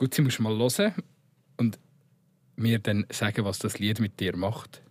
Gut, sie musst du mal hören und mir dann sagen, was das Lied mit dir macht.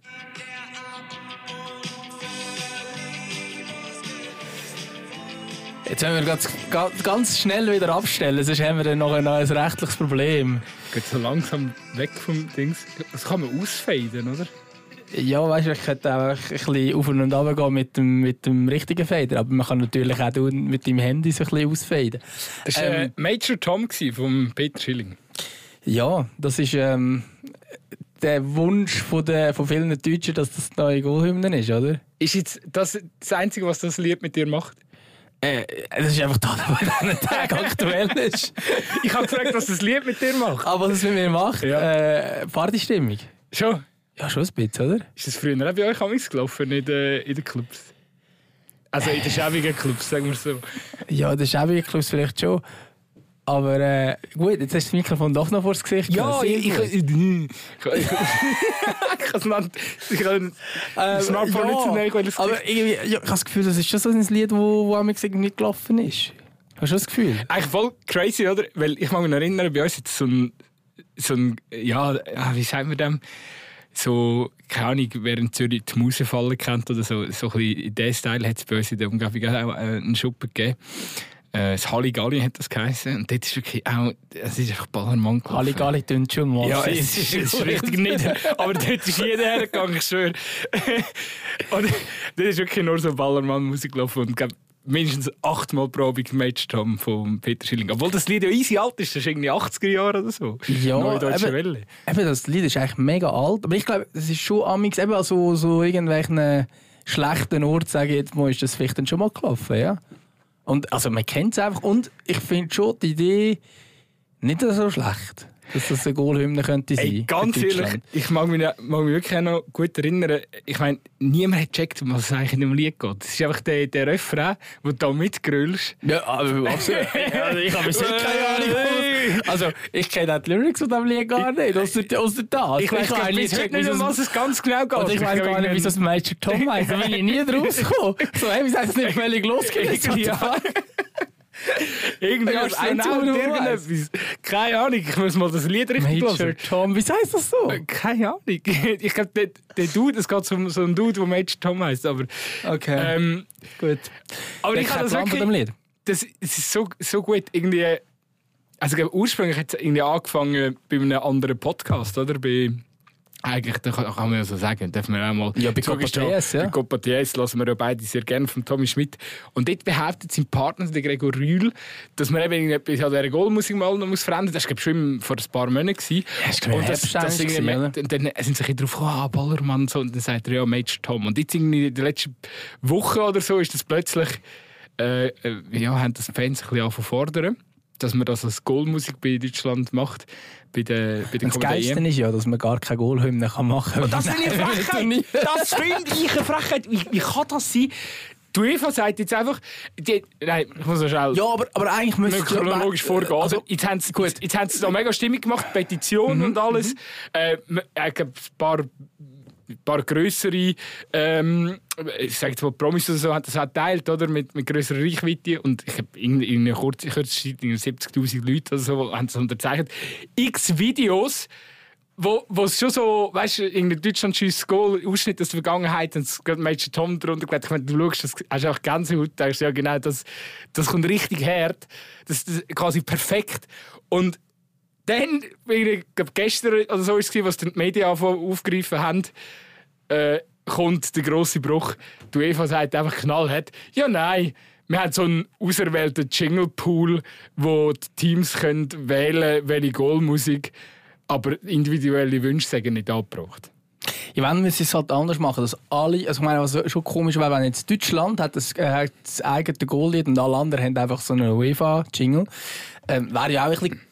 Jetzt müssen wir ganz schnell wieder abstellen, sonst haben wir dann noch ein rechtliches Problem. Geht so langsam weg vom Dings. Das kann man ausfaden, oder? Ja, weißt du, ich könnte auch ein bisschen auf und ab gehen mit dem richtigen Fader, aber man kann natürlich auch mit dem Handy so ein bisschen ausfaden. Das war Major Tom von Peter Schilling. Ja, das ist der Wunsch von vielen Deutschen, dass das die neue Goalhymne ist, oder? Ist jetzt das Einzige, was das Lied mit dir macht? Das ist einfach das, was an diesem Tag aktuell ist. Ich habe gesagt, was das Lied mit dir macht. Aber was es mit mir macht? Ja. Partystimmung. Schon? Ja, schon ein bisschen, oder? Ist das früher auch bei euch amigs gelaufen, in den Clubs? Also in den schäbigen Clubs, sagen wir so. Ja, in den schäbigen Clubs vielleicht schon. Aber gut, jetzt hast du das Mikrofon doch noch vor das Gesicht. Ja, ich kann das Smartphone nicht so nehmen. Aber irgendwie, ja, ich habe das Gefühl, das ist schon so ein Lied, das irgendwie gelaufen ist. Hast du das Gefühl? Eigentlich voll crazy, oder? Weil ich mag mich erinnern, bei uns jetzt so ein ja, wie sagen wir dem? So, keine Ahnung, während Zürich die Mausefalle kennt oder so ein bisschen in diesem Style hat es bei uns in der Umgebung auch einen Schuppen gegeben. Das Halligalli hat das geheißen. Und dort ist wirklich auch, es ist einfach Ballermann gelaufen. Halligalli tönt schon mal. Ja, es ist richtig nicht. Aber dort ist jeder hergegangen, ich schwöre. Und dort ist wirklich nur so Ballermann-Musik gelaufen. Und ich glaube, mindestens 8-mal Probe Major Tom von Peter Schilling. Obwohl das Lied ja easy alt ist, das ist irgendwie 80er Jahre oder so. Ja, Neue Deutsche Welle. Eben, das Lied ist eigentlich mega alt. Aber ich glaube, das ist schon amigs eben an so irgendwelchen schlechten Orten, sage ich jetzt mal, ist das vielleicht dann schon mal gelaufen, ja? Und, also man kennt es einfach. Und ich finde schon die Idee nicht so schlecht, dass das eine Goalhymne könnte sein. Ey, ganz ehrlich, ich mag mich wirklich auch noch gut erinnern. Ich meine, niemand hat gecheckt, um was es eigentlich in dem Lied geht. Es ist einfach der Refrain, wo du da mitgrüllst. Ja, absolut. Also, ich habe bis heute keine Ahnung. Also, ich kenne auch die Lyrics von diesem Lied gar nicht, ausser das. Ich weiß bis heute nicht, um was es ganz genau geht. Und ich weiß gar nicht, wie das Major Tom heisst. Da bin ich nie drauf gekommen. So, hey, wie sagt es nicht völlig losgelegt? Ja. Irgendwas irgendetwas. Keine Ahnung, ich muss mal das Lied richtig hören. Major Tom, wie heißt das so? Keine Ahnung. Ich glaube, der Dude, es geht um so einen Dude, der Major Tom heisst. Aber, okay. Gut. Aber ich habe das wirklich, von dem Lied. Das ist so gut. Irgendwie, also ich glaube, ursprünglich hat es irgendwie angefangen bei einem anderen Podcast, oder? Eigentlich, da kann man ja so sagen, dürfen wir auch mal... Ja, bei Copa TS, ja. Bei Copa TS lassen wir ja beide sehr gerne von Tommy Schmidt. Und dort behauptet sein Partner, der Gregor Rühl, dass man eben etwas an dieser Goalmusik mal noch verändern muss. Das war schon vor ein paar Monaten. Ja, und das dann sind sie darauf gekommen, Ballermann, so, und dann sagt er, ja, Major Tom. Und jetzt irgendwie in den letzten Wochen oder so ist das plötzlich... haben das die Fans ein bisschen angefangen, dass man das als Goalmusik bei Deutschland macht. Das Geilste ist ja, dass man gar keine Goalhymne machen kann. Und das finde ich eine Frechheit. Das finde ich eine Frechheit. Wie kann das sein? Die UEFA sagt jetzt einfach... Nein, ich muss noch schnell... Ja, aber eigentlich müsste es chronologisch vorgehen. Also, jetzt haben sie da mega Stimmung gemacht, Petition und alles. Ich glaube, ein paar grössere, ich sage jetzt mal Promis oder so, hat das auch geteilt, oder? Mit grösserer Reichweite. Und ich habe in einer kurzen Zeit 70'000 Leute oder so, haben das unterzeichnet. X Videos, wo es schon so, weißt du, in Deutschland schießt Goal, Ausschnitt aus der Vergangenheit, und es geht Major Tom drunter gelegt. Ich meine, du schaust, das hast auch Gänsehaut, denkst ja genau, das kommt richtig hart. Das ist quasi perfekt. Und dann, ich glaube gestern oder so ist es, was die Medien aufgegriffen haben, kommt der grosse Bruch. Die UEFA sagt einfach knallhart, ja nein, wir haben so einen auserwählten Jingle-Pool, wo die Teams können wählen, welche Goalmusik, aber individuelle Wünsche sagen nicht angebracht. Ja, wenn wir es halt anders machen, dass alle, also ich meine, was schon komisch wäre, wenn jetzt Deutschland hat das eigene Goallied und alle anderen haben einfach so einen UEFA-Jingle, wäre ja auch ein bisschen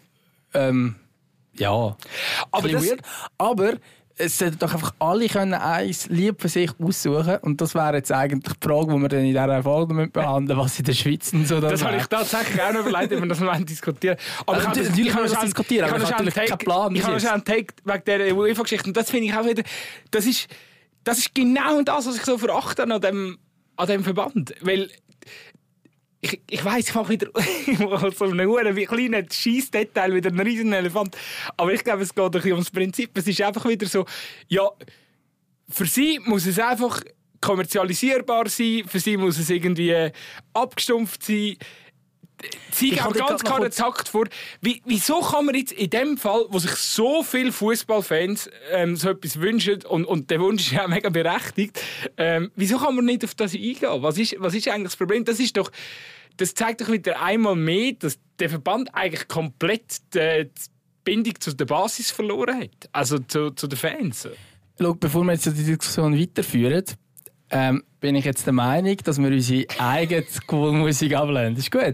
ja, aber weird. Aber es sollten doch einfach alle können ein Lied für sich aussuchen. Und das wäre jetzt eigentlich die Frage, die wir dann in dieser Folge behandeln, was in der Schweiz und so. Das habe ich tatsächlich auch noch überlegt, wenn wir das mal diskutieren. Aber ich kann das diskutieren, aber ich habe natürlich keinen Plan. Ich habe schon einen Take wegen dieser UEFA-Geschichte. Und das finde ich auch wieder, das ist genau das, was ich so verachte an dem Verband. Weil Ich weiss, ich mache wieder so einen kleinen Scheissdetail, wieder ein riesen Elefant. Aber ich glaube, es geht ein bisschen ums Prinzip. Es ist einfach wieder so, ja, für sie muss es einfach kommerzialisierbar sein, für sie muss es irgendwie abgestumpft sein. Sie gehen ganz klar den Takt vor. Wieso kann man jetzt in dem Fall, wo sich so viele Fußballfans so etwas wünschen, und der Wunsch ist ja mega berechtigt, wieso kann man nicht auf das eingehen? Was ist eigentlich das Problem? Das zeigt doch wieder einmal mehr, dass der Verband eigentlich komplett die Bindung zu der Basis verloren hat. Also zu den Fans. Schau, bevor wir jetzt die Diskussion weiterführen, bin ich jetzt der Meinung, dass wir unsere eigene Musik ablehnen. Ist gut?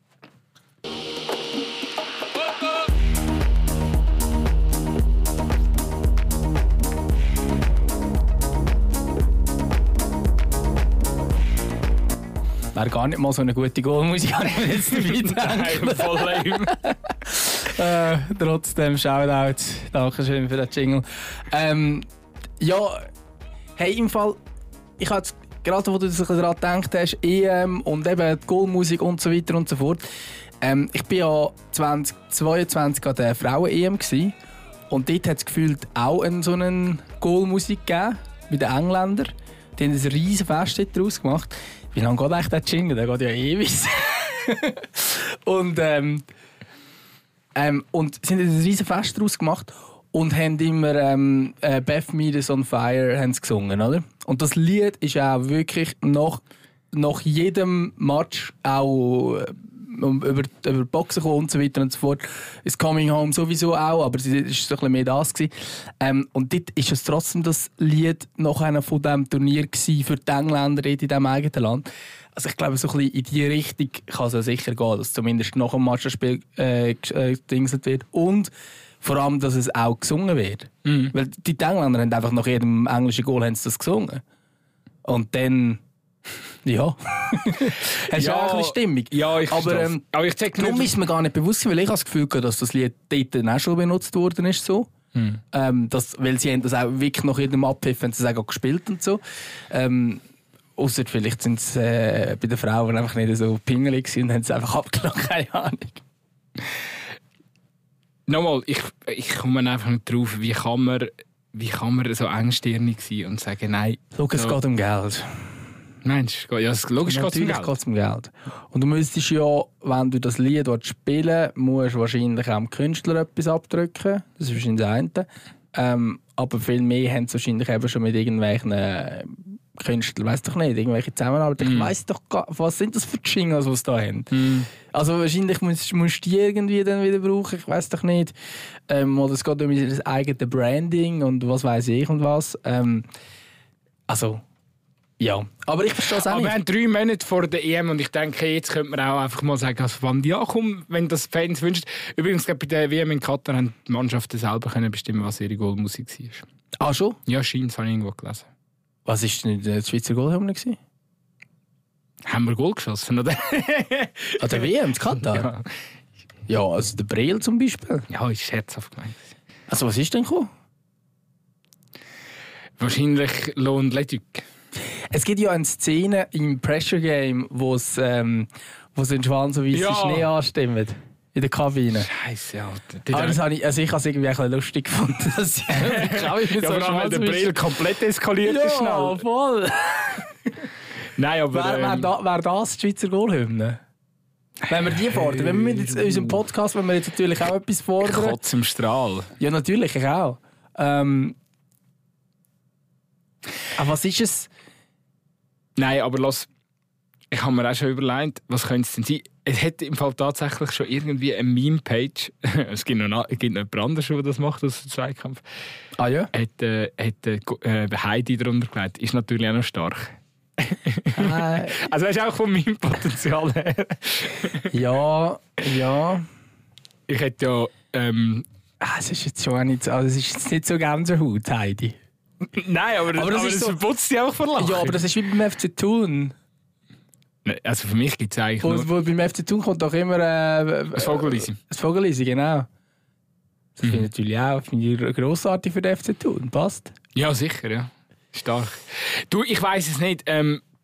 Wäre gar nicht mal so eine gute Goalmusik, habe ich mir jetzt dabei gedacht. Voll lame. Trotzdem, Shoutout. Dankeschön für den Jingle. Ja, hey, im Fall, ich habe gerade, wo du daran gedacht hast, EM und eben die Goalmusik und so weiter und so fort. Ich war ja 2022 an der Frauen-EM gewesen, und dort hat es gefühlt auch so eine Goalmusik gegeben, bei den Engländern. Die haben ein riesen Fest daraus gemacht. Wie lange geht eigentlich der Jingle? Der geht ja ewig. und sie haben ein riesen Fest daraus gemacht und haben immer «Beth Mead is on Fire» haben sie gesungen, oder? Und das Lied ist auch wirklich nach jedem Match auch über Boxen gekommen und so weiter und so fort. «It's Coming Home» sowieso auch, aber es war so ein bisschen mehr das gewesen. Und dort ist es trotzdem das Lied nach einem von diesem Turnier gewesen für die Engländer in diesem eigenen Land. Also ich glaube, so ein bisschen in diese Richtung kann es ja sicher gehen, dass zumindest nach dem Matchspiel gedingselt wird. Und vor allem, dass es auch gesungen wird. Mhm. Weil die Engländer haben einfach nach jedem englischen Goal haben sie das gesungen. Und dann... Ja. Hast du auch ein bisschen Stimmung. Ja, ich verstehe. Aber ich zeig darum ist mir gar nicht bewusst, weil ich habe das Gefühl hatte, dass das Lied dort auch schon benutzt worden ist. So. Weil sie haben das auch wirklich nach jedem Abpfiff haben sie auch gespielt und so. Ausser vielleicht sind es bei den Frauen einfach nicht so pingelig und haben es einfach abgelockt, keine Ahnung. Nochmal, ich komme einfach nicht drauf, wie kann man so engstirnig sein und sagen, nein. Schau, es geht um Geld. Meinst du? Ja, logisch geht es um Geld. Und du müsstest ja, wenn du das Lied spielen willst, musst du wahrscheinlich auch dem Künstler etwas abdrücken. Das ist wahrscheinlich das eine. Aber viel mehr haben sie wahrscheinlich eben schon mit irgendwelchen Künstlern, weiss doch nicht, irgendwelche Zusammenarbeit. Ich weiss doch gar nicht, was sind das für Jingles, die sie da haben. Also wahrscheinlich musst du die irgendwie dann wieder brauchen, ich weiss doch nicht. Oder es geht um das eigene Branding und was weiss ich und was. Also... Ja, aber ich verstehe es auch nicht. Wir haben 3 Monate vor der EM und ich denke, jetzt könnte man auch einfach mal sagen, als wann die ankommen, wenn das Fans wünschen. Übrigens, bei der WM in Katar haben die Mannschaften selber können bestimmen, was ihre Goalmusik war. Ah, schon? Ja, scheint, das habe ich irgendwo gelesen. Was war denn der Schweizer Goalhymne? Haben wir Goal geschossen, oder? An der WM in Katar? Ja. Ja, also der Breel zum Beispiel. Ja, ist scherzhaft gemeint. Also was ist denn gekommen? Wahrscheinlich Lohn Leduc. Es gibt ja eine Szene im Pressure Game, wo sie in schwarz und weißen Schnee anstimmen. In der Kabine. Scheiße, ja. Aber ich habe es irgendwie ein lustig gefunden. Dass aber dann hat der Brill komplett eskaliert. Ja, schnell. Voll. Nein, aber... Wäre das die Schweizer Goalhymne? Wenn wir die fordern. Wenn wir jetzt in unserem Podcast, wenn wir jetzt natürlich auch etwas fordern... Kotz im Strahl. Ja, natürlich, ich auch. Aber was ist es... Nein, aber los, ich habe mir auch schon überlegt, was könnte es denn sein? Es hat im Fall tatsächlich schon irgendwie eine Meme-Page. Es gibt noch jemand anderes, der das macht, aus dem Zweikampf. Ah ja? Hat Heidi darunter gelegt. Ist natürlich auch noch stark. Also das ist auch von meinem Potenzial her. Ja. Ich hätte ja... Es ist jetzt schon nicht, also es ist jetzt nicht so Gänsehaut, Heidi. Nein, aber das verputzt sie auch vor Lachen. Ja, aber das ist wie beim FC Thun. Also für mich gibt es eigentlich wo beim FC Thun kommt doch immer... ein Vogelisi. Ein Vogelisi, genau. Das finde ich natürlich auch grossartig für den FC Thun. Passt. Ja, sicher, ja. Stark. Du, ich weiss es nicht.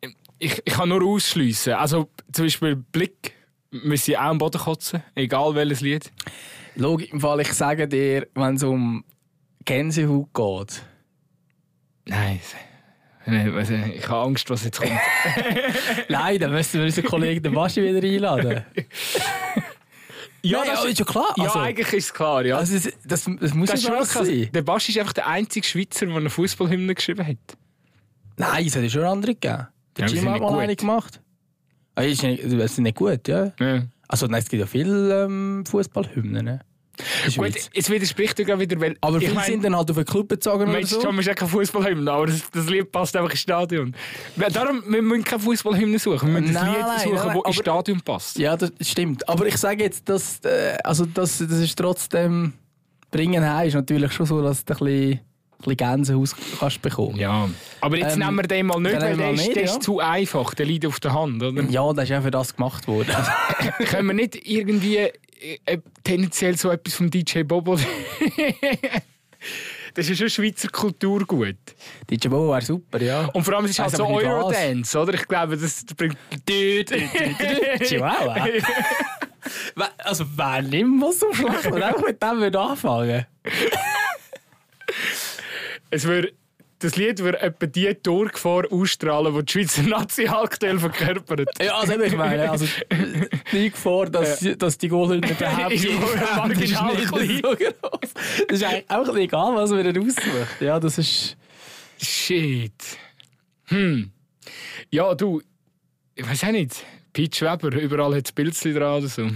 ich kann nur ausschliessen. Also zum Beispiel Blick müssen auch am Boden kotzen, egal welches Lied. Schau, im Fall, ich sage dir, wenn es um Gänsehaut geht. Nein. Ich habe Angst, was jetzt kommt. Nein, dann müssen wir unseren Kollegen den Baschi wieder einladen. Ja, das ist ja klar. Ja, Also, eigentlich ist es klar, ja. also das muss Das ist ja wirklich, sein. der Baschi ist einfach der einzige Schweizer, der eine Fußballhymne geschrieben hat. Nein, es hat ja schon andere gegeben. Der Ja, die Jim sind hat nicht mal eine gut. gemacht. Ah, die sind nicht gut, ja. Ja. Also nein, es gibt ja viele Fußballhymnen. Ne? Gut, es widerspricht ja gerade wieder, weil... Aber ich viele mein, sind dann halt auf einen Club bezogen oder Mensch, so. Tom ist ja kein Fußballhymne, aber das Lied passt einfach ins Stadion. Darum, wir müssen keine Fußballhymne suchen, wir müssen das Lied suchen, das ins Stadion passt. Ja, das stimmt. Aber ich sage jetzt, dass, das ist trotzdem... Bringen heim ist natürlich schon so, dass du ein bisschen Gänsehaut kannst bekommen. Ja, aber jetzt nehmen wir den mal nicht, weil der ist zu einfach, der liegt auf der Hand, oder? Ja, das ist ja für das gemacht worden. Können wir nicht irgendwie tendenziell so etwas vom DJ Bobo... Das ist ja schon Schweizer Kulturgut. DJ Bobo wäre super, ja. Und vor allem es ist halt Weiss so aber nicht Eurodance, oder? Ich glaube, das bringt... Chihuahua. Also wer nimmt was so schlecht und einfach mit dem würde anfangen? Das Lied würde etwa die Torgefahr ausstrahlen, die die Schweizer Nazi aktuell verkörpert. Ja, also ich meine, also nicht vor, dass die Goalhymne überhaupt Ist marginal klein. so groß. Das ist eigentlich auch egal, was man dann aussucht. Ja, das ist... Shit. Ja, du, ich weiß auch nicht. Peach Weber, überall hat es Bildchen dran oder so.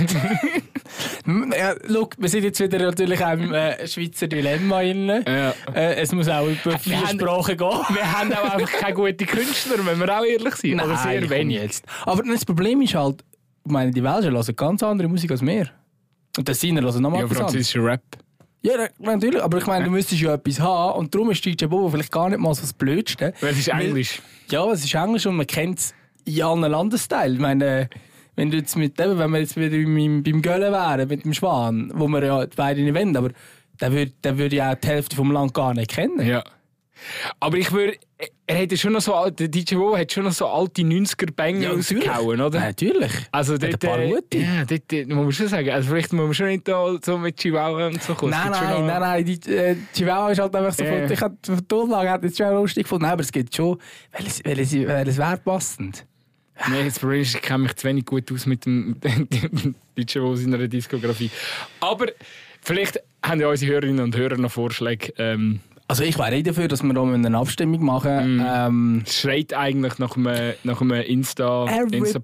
Ja, look, wir sind jetzt wieder natürlich auch im Schweizer Dilemma drin. Ja. Es muss auch über 4 Sprachen gehen. Wir haben auch einfach keine guten Künstler, wenn wir auch ehrlich sind. Oder sehr wenig. Jetzt. Aber das Problem ist halt, ich meine, die Welschen hören ganz andere Musik als wir. Und das Siner hören nochmal etwas anderes. französischer Rap. Ja, natürlich. Aber ich meine, du müsstest ja etwas haben. Und darum ist DJ Bobo vielleicht gar nicht mal so das Blödste. Weil es ist Englisch. Ja, es ist Englisch und man kennt es in allen Landesteilen. Ich meine, wenn wir jetzt wieder beim Göllen wären, mit dem Schwan, wo wir ja beide nicht wollen, aber der würde ja die Hälfte vom Land gar nicht kennen. Ja. Aber er hat ja schon noch so, der DJ Bobo hat schon noch so alte 90er-Banger rausgehauen, oder? Ja, natürlich. Also dort, ein paar gute. Ja, dort muss man schon sagen. Also vielleicht muss man schon nicht da so mit Chihuahua und so kommen. Nein, die Chihuahua ist halt einfach so... Yeah. Ich habe die Tonlage jetzt schon lustig gefunden, aber es gibt schon... Welches wäre passend? Nein, das Problem ist, ich kenne mich zu wenig gut aus mit dem DJ Bobo seiner Diskografie. Aber vielleicht haben ja unsere Hörerinnen und Hörer noch Vorschläge. Also ich wäre nicht dafür, dass wir da eine Abstimmung machen. Es schreit eigentlich nach einem Insta-Post.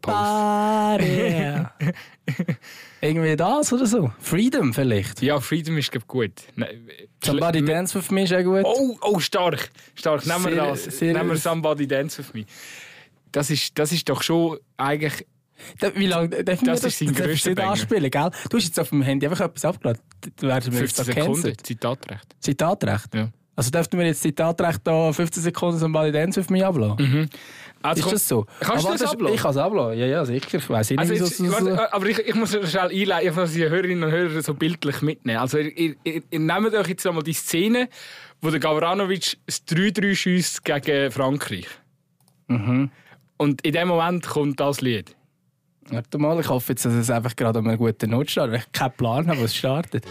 Irgendwie das oder so. Freedom vielleicht. Ja, Freedom ist glaub, gut. Somebody Dance With Me ist auch gut. Oh, stark. Nehmen wir das. Nehmen wir Somebody Dance With Me. Das ist doch schon eigentlich... Wie lange dürfen wir das sein grösster Banger. anspielen, gell? Du hast jetzt auf dem Handy einfach etwas abgeladen. 15 Sekunden, Zitatrecht. Zitatrecht? Ja. Also dürften wir jetzt Zitatrecht da 15 Sekunden Somebody Dance With Me ablassen? Also, ist das so? Kannst du das ablassen? Ich kann es ablassen, ja, sicher. Ich weiss nicht, also wieso jetzt, aber ich muss schnell einleiten, dass die Hörerinnen und Hörer so bildlich mitnehmen. Also ihr nehmt euch jetzt einmal die Szene, wo der Gavranovic das 3-3 schiesst gegen Frankreich. Und in dem Moment kommt das Lied. Warte mal, ich hoffe jetzt, dass es einfach gerade an einem guten Not startet, weil ich keinen Plan habe, was startet.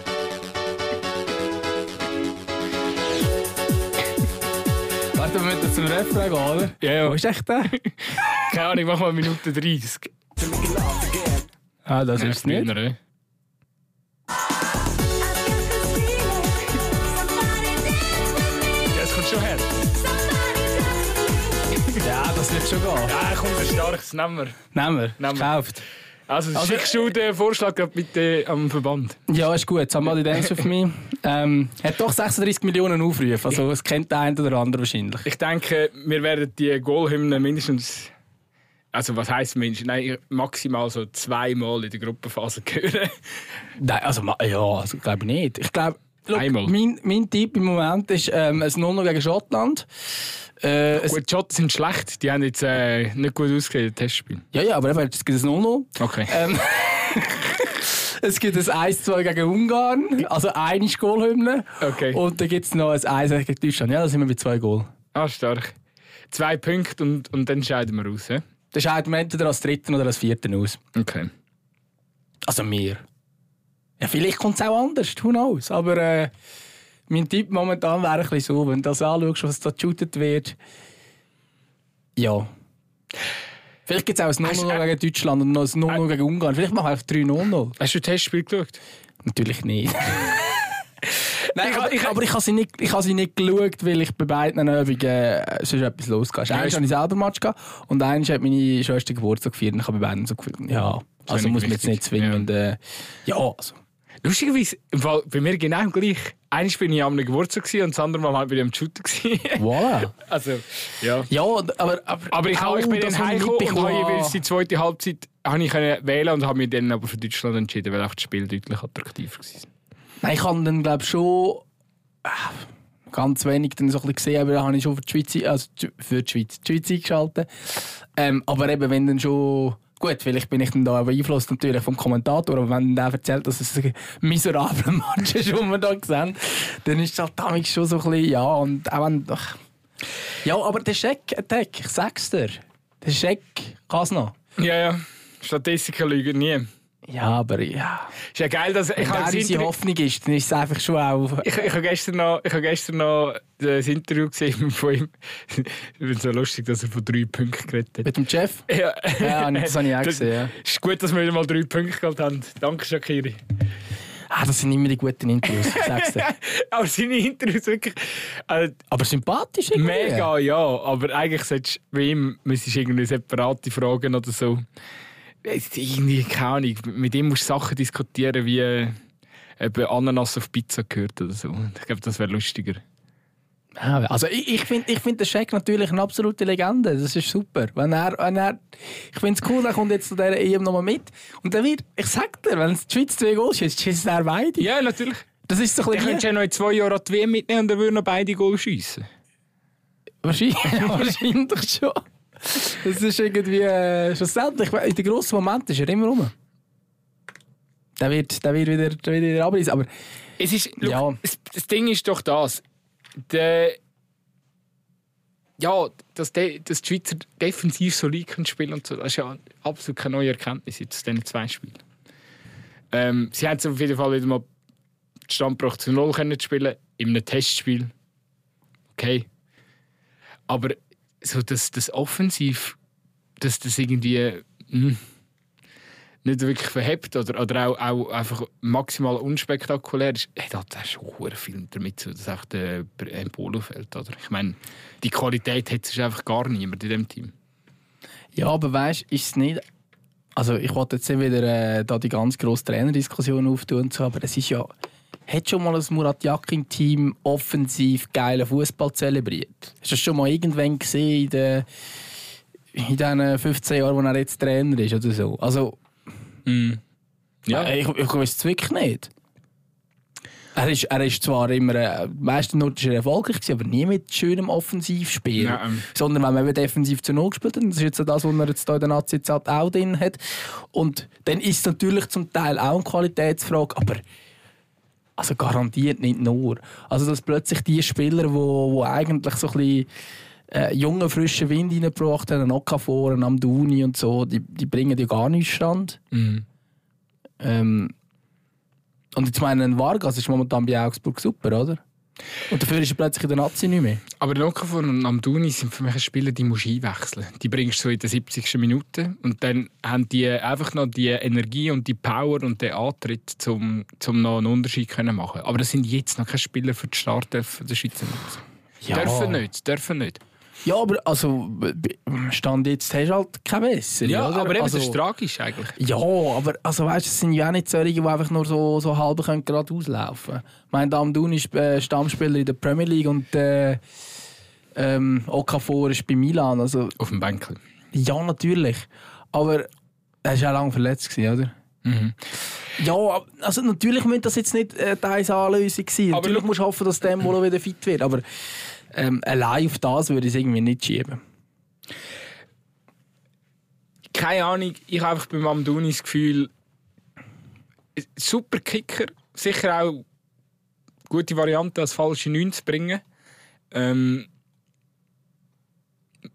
Warte, wir müssen zum Refrain gehen, oder? Ja. Wo ist echt der? Keine Ahnung, mach mal Minute 30. Ah, das ist es nicht. Bühner, ja, es kommt schon her. Ja, das wird schon gehen. Ja, kommt ein starkes. Nehmen wir. Gekauft. Also schickst du den Vorschlag gerade bitte am Verband? Ja, ist gut. Somebody Dance With Me. Hat doch 36 Millionen Aufrufe. Also es kennt der eine oder andere wahrscheinlich. Ich denke, wir werden die Goalhymne mindestens... Also was heisst mindestens? Nein, maximal so 2-mal in der Gruppenphase hören. Nein, also glaube ich nicht. Ich glaube, einmal. Mein Tipp im Moment ist ein 0 gegen Schottland. Gut, die Schotten sind schlecht. Die haben jetzt nicht gut ausgesehen im Testspiel. Ja, aber es gibt ein 0-0. Okay. Es gibt ein 1-2 gegen Ungarn, also eine Goalhymne. Okay. Und dann gibt es noch ein 1 gegen Deutschland. Ja, da sind wir mit 2 Goal. Ah, stark. 2 Punkte und dann scheiden wir aus. He? Dann scheiden wir entweder als Dritten oder als Vierten aus. Okay. Also mir. Ja, vielleicht kommt es auch anders, who knows. Aber mein Tipp momentan wäre ein bisschen so, wenn du das anschaust, was da geshootet wird. Ja. Vielleicht gibt es auch ein 0-0 gegen Deutschland und noch ein 0-0 gegen Ungarn. Vielleicht machen wir einfach 3-0. Hast du das Testspiel geschaut? Natürlich nicht. Nein, aber ich habe sie nicht geschaut, weil ich bei beiden Übungen sonst etwas losgeht. Einmal hatte ich selber Match und einmal hat meine Schwester Geburtstag gefeiert und ich habe bei beiden so gefühlt, ja, also muss man jetzt nicht zwingen. Ja, also. Lustigerweise, im Fall, bei mir genau gleich. Einmal bin ich am Geburtstag und das andere Mal bin ich am Shooter. Voilà. Also, ja. Ja, aber ich bin dann heimgekommen und habe jeweils die zweite Halbzeit wählen und habe mich dann aber für Deutschland entschieden, weil auch das Spiel deutlich attraktiver war. Nein, ich habe dann glaube schon ganz wenig dann so ein bisschen gesehen, aber da habe ich schon für die Schweiz eingeschaltet. Aber eben, wenn dann schon... Gut, vielleicht bin ich dann da beeinflusst natürlich vom Kommentator, aber wenn der erzählt, dass es ein miserabler Match ist, den wir da sehen, dann ist es halt damals schon so ein bisschen, ja, und auch wenn... Ja, aber der Scheck-Attack, ich sag's dir, der Scheck kann es noch. Ja, Statistiker lügen nie. Ja, aber ja... Ist ja geil, dass... Wenn das unsere Hoffnung ist, dann ist es einfach schon auch... Ich habe gestern noch das Interview gesehen von ihm. Ich finde es so lustig, dass er von 3 Punkten geredet hat. Mit dem Chef? Ja, das habe ich auch gesehen, ja. Es ist gut, dass wir wieder mal 3 Punkte gehabt haben. Danke, Shaqiri. Das sind immer die guten Interviews, ich sag's dir. Aber seine Interviews wirklich... aber sympathisch irgendwie. Mega, ja. Aber eigentlich solltest du bei ihm irgendwie separate Fragen oder so... Irgendwie, keine Ahnung, mit ihm musst du Sachen diskutieren, wie eben Ananas auf Pizza gehört oder so. Ich glaube, das wäre lustiger. Ja, also ich find den Scheck natürlich eine absolute Legende. Das ist super. Ich finde es cool, er kommt jetzt zu dieser EM nochmal mit. Und dann wird, ich sag dir, wenn die Schweiz 2 Goals schießt, schießt er beide. Ja, natürlich. Das ist so ein bisschen... könntest ja noch in 2 Jahren an die WM mitnehmen und dann würden noch beide Goals schiessen. Wahrscheinlich schon. Das ist irgendwie schlussendlich, in den grossen Momenten ist er immer rum. Der wird wieder abreißen. Aber es ist, ja. Das Ding ist doch das. Dass die Schweizer defensiv so liegen spielen und so, das ist ja absolut keine neue Erkenntnis jetzt aus diesen 2 Spielen. Sie haben auf jeden Fall wieder mal den Standpunkt zu 0 können spielen in einem Testspiel. Okay. Aber so das Offensiv, dass das irgendwie nicht wirklich verhebt oder auch einfach maximal unspektakulär ist, hat auch schon viel damit zu, dass auch der Embolo fällt. Oder? Ich meine, die Qualität hat es einfach gar niemand in diesem Team. Ja, aber weißt du, ist es nicht... Also ich wollte jetzt nicht wieder da die ganz grosse Trainerdiskussion auftun und so, aber es ist ja... Hat schon mal ein Murat Yakin-Team offensiv geilen Fußball zelebriert? Hast du das schon mal irgendwann gesehen in den 15 Jahren, wo er jetzt Trainer ist oder so? Also... Ja. Ich weiß es wirklich nicht. Er ist zwar immer meistens erfolgreich gewesen, aber nie mit schönem Offensivspiel. Ja, sondern wenn man eben defensiv zu 0 gespielt hat, das ist jetzt das, was er jetzt hier in der Nazi-Zeit auch drin hat. Und dann ist es natürlich zum Teil auch eine Qualitätsfrage, aber also garantiert nicht nur. Also dass plötzlich die Spieler, die eigentlich so ein bisschen jungen, frischen Wind reingebracht haben, einen Okafor, einen Amdouni und so, die bringen ja gar nichts stand. Mhm. Und jetzt meine ein Vargas ist momentan bei Augsburg super, oder? Und dafür ist er plötzlich in der Nazi nicht mehr. Aber der Okafor und Amdouni sind für mich Spieler, die musst du einwechseln. Die bringst du so in der 70. Minute und dann haben die einfach noch die Energie und die Power und den Antritt, um noch einen Unterschied zu machen. Aber das sind jetzt noch keine Spieler für die Startelf der Schweizer Nazi. Ja. Dürfen nicht. Ja, aber also, Stand jetzt hast du halt kein besser. Ja, oder? aber eben, also, das ist tragisch eigentlich. Ja, aber also, weißt, es sind ja auch nicht solche, die einfach nur so halb gerade auslaufen können. Ich meine, Amdouni ist Stammspieler in der Premier League und Okafor ist bei Milan. Also, auf dem Bänkel. Ja, natürlich. Aber er war auch lange verletzt, oder? Mhm. Ja, also natürlich müsste das jetzt nicht die 1A-Lösung sein. Aber natürlich musst du hoffen, dass der Molo wieder fit wird. Aber allein auf das würde ich es irgendwie nicht schieben. Keine Ahnung, ich habe einfach beim Amdouni das Gefühl, super Kicker, sicher auch gute Variante als falsche 9 zu bringen.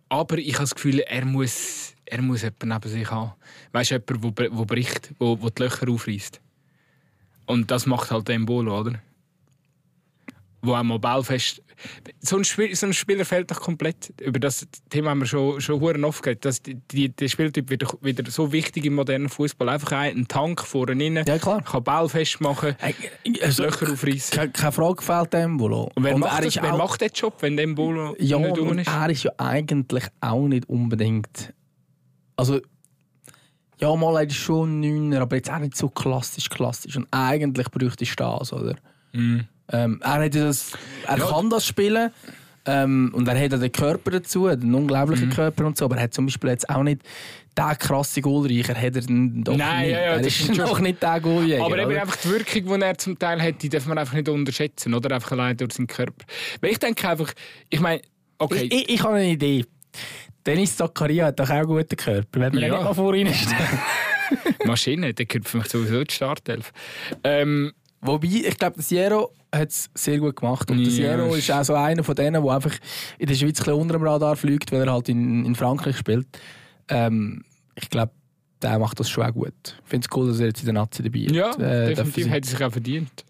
aber ich habe das Gefühl, er muss jemanden neben sich haben. Weißt du, jemand, der bricht, der die Löcher aufreißt. Und das macht halt Embolo, oder? Wo auch mal ballfest... So ein Spieler fehlt doch komplett. Über das Thema haben wir schon oft geredet. Der Spieltyp wird wieder so wichtig im modernen Fußball. Einfach ein Tank vorne rein, ja, klar. Kann Ball festmachen, Löcher aufreißen. Keine Frage, fehlt Embolo. Und wer macht den Job, wenn Embolo nicht drin ist? Er ist ja eigentlich auch nicht unbedingt... Also... Ja, mal er ist schon 9er, aber jetzt auch nicht so klassisch. Und eigentlich bräuchte ich das, oder? Er kann das spielen und er hat den Körper dazu, einen unglaublichen Körper und so, aber er hat zum Beispiel jetzt auch nicht den krassen Goalreicher, hat er doch nicht. Er ist noch nicht der Goaljäger. Aber eben einfach die Wirkung, die er zum Teil hat, die darf man einfach nicht unterschätzen, oder? Einfach allein durch seinen Körper. Weil ich denke einfach, ich meine, okay. Ich habe eine Idee. Dennis Zakaria hat doch auch einen guten Körper, wenn man ihn nicht mal vor ihn stellt. Maschine, der gehört für mich sowieso die Startelf. Wobei, ich glaube, der Sierro hat es sehr gut gemacht. Und der Sierro ist auch so einer von denen, der einfach in der Schweiz ein bisschen unter dem Radar fliegt, weil er halt in Frankreich spielt. Ich glaube, der macht das schon auch gut. Ich finde es cool, dass er jetzt in der Nazi dabei ist. Ja, definitiv. Hat er sich auch verdient.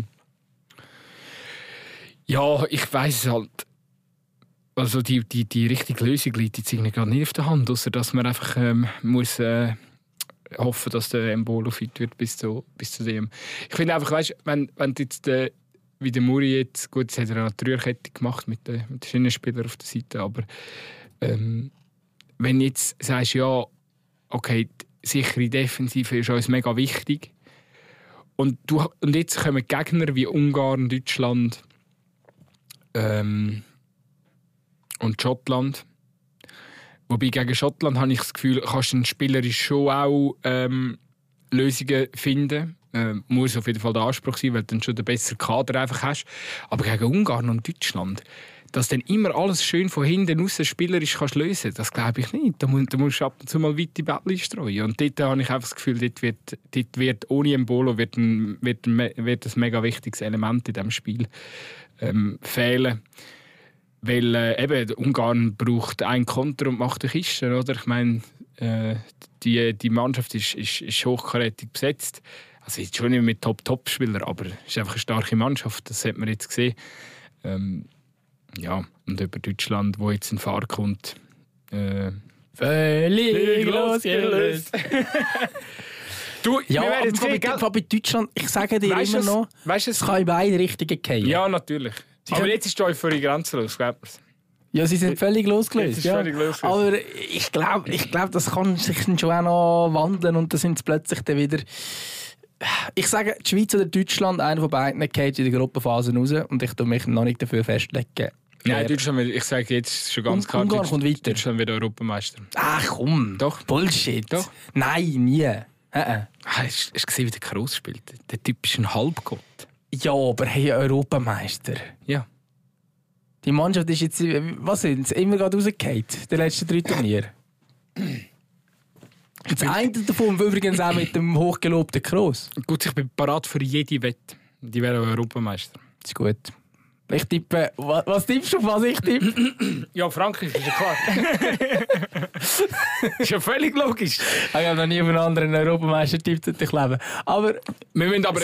Ja, ich weiss es halt. Also die richtige Lösung liegt jetzt irgendwie gerade nicht auf der Hand, außer dass man einfach muss hoffen, dass der Embolo fit wird bis zu dem. Ich finde einfach, weißt, wenn jetzt wie der Muri jetzt, gut, jetzt hat er eine Dreierkette gemacht mit den Schienenspielern auf der Seite, aber wenn jetzt sagst, ja, okay, die sichere Defensive ist uns mega wichtig und jetzt kommen Gegner wie Ungarn, Deutschland und Schottland. Wobei gegen Schottland habe ich das Gefühl, kannst du spielerisch schon auch Lösungen finden. Muss auf jeden Fall der Anspruch sein, weil du dann schon den besseren Kader einfach hast. Aber gegen Ungarn und Deutschland, dass dann immer alles schön von hinten raus spielerisch kannst lösen, das glaube ich nicht. Da musst du ab und zu mal weite Bälle streuen. Und dort habe ich einfach das Gefühl, dort wird ohne Embolo wird ein mega wichtiges Element in diesem Spiel fehlen. Weil eben Ungarn braucht einen Konter und macht eine Kiste, oder? Ich meine, die Mannschaft ist hochkarätig besetzt. Also jetzt schon nicht mit Top-Spielern, aber es ist einfach eine starke Mannschaft. Das hat man jetzt gesehen. Ja, und über Deutschland, wo jetzt in Fahrt kommt. Völlig losgelöst. Du, ja, aber bei Deutschland, ich sage dir immer noch, es kann in beide Richtungen gehen. Ja, natürlich. Aber jetzt ist die Euphorie grenzenlos, glaubst du? Ja, sie sind völlig losgelöst. Ja. Völlig losgelöst. Aber ich glaube, das kann sich schon auch noch wandeln und dann sind es plötzlich dann wieder... Ich sage, die Schweiz oder Deutschland, einer von beiden geht in der Gruppenphase raus und ich tue mich noch nicht dafür festlegen. Nein, Deutschland, ich sage jetzt schon ganz klar, Ungarn kommt weiter. Deutschland wird Europameister. Ach komm, doch. Bullshit. Doch. Nein, nie. Hast du gesehen, wie der Kroos spielt? Der Typ ist ein Halbgott. Ja, aber hey, Europameister. Ja. Die Mannschaft ist jetzt, was sind es, immer gerade rausgefallen, die letzten 3 Turniere. Das eine davon übrigens auch mit dem hochgelobten Kroos. Gut, ich bin parat für jede Wette. Die wären Europameister. Das ist gut. Ich tippe... Was tippst du, auf was ich tippe? Ja, Frankreich, ist ja klar. Ist ja völlig logisch. Ich habe noch nie auf einen anderen Europameister tippt in meinem Leben. Aber... Wir müssen aber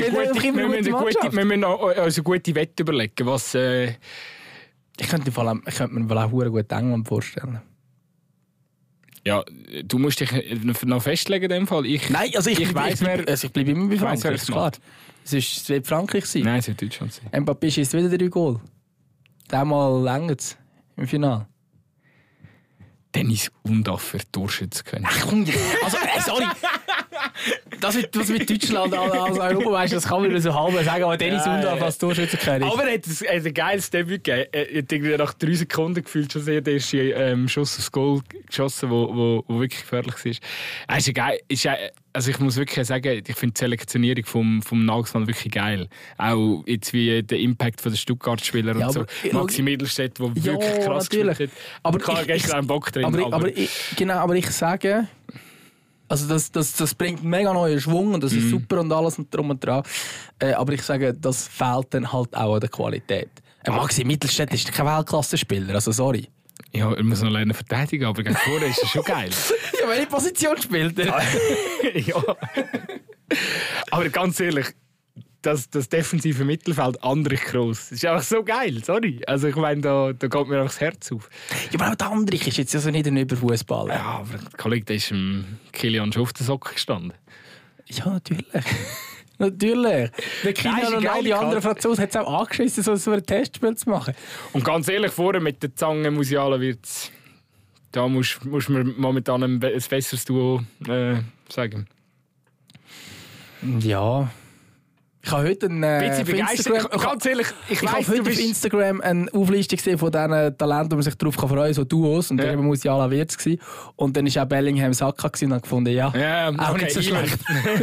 eine gute Wette überlegen, was... Ich könnte mir auch gut England vorstellen. Ja, du musst dich noch festlegen in dem Fall. Nein, also ich bleibe immer bei Frankreich, ist klar. Es wird Frankreich sein. Nein, es wird Deutschland sein. Mbappé schießt wieder 3 Goal. Diesmal längert es im Finale. Dennis Undaffer Torschützenkönig. Ach komm, also sorry. Das mit Deutschland als Europameister, das kann man nur so halb sagen, aber Dennis Undorf als Torschützenkönig. Aber er hat ein geiles Debüt gegeben. Er hat nach 3 Sekunden gefühlt schon sehr den ersten Schuss aufs Goal geschossen, wo wirklich gefährlich war. Ist geil. Also ich muss wirklich sagen, ich finde die Selektionierung vom Nagelsmann wirklich geil. Auch jetzt wie der Impact von den Stuttgart-Spielern und so. Maxi Mittelstädt, der wirklich krass gespielt hat. Aber ich habe gestern einen Bock drin. Aber ich sage... Also das bringt einen mega neuen Schwung und das ist super und alles und drum und dran. Aber ich sage, das fehlt dann halt auch an der Qualität. Maxi Mittelstädt ist kein Weltklasse-Spieler, also sorry. Ja, er muss noch lernen verteidigen, aber gegen vorne ist es schon geil. Ja, welche Position spielt er? Ja. Aber ganz ehrlich, das defensive Mittelfeld, Andrich Kroos, das ist einfach so geil, sorry. Also ich meine, da geht mir einfach das Herz auf. Ja, aber auch der Andrich ist jetzt also nicht ein Überfußballer. Ja, aber der Kollege, der ist Kilian schon auf den Socken gestanden. Ja, natürlich. Natürlich. Der Kilian und all die anderen Franzosen hat es auch angeschissen, so ein Testspiel zu machen. Und ganz ehrlich, vorher mit der Zange Musiala wird's. Da muss man momentan ein besseres Duo sagen. Ja. Ich habe heute auf Instagram, ganz ehrlich, ich weiss, heute auf Instagram eine Auflistung gesehen von diesen Talenten, wo man sich darauf freuen kann, so Duos. Und dann Musiala Wirtz gewesen. Und dann war auch Bellingham Saka und habe gefunden, ja, auch okay, nicht so schlecht.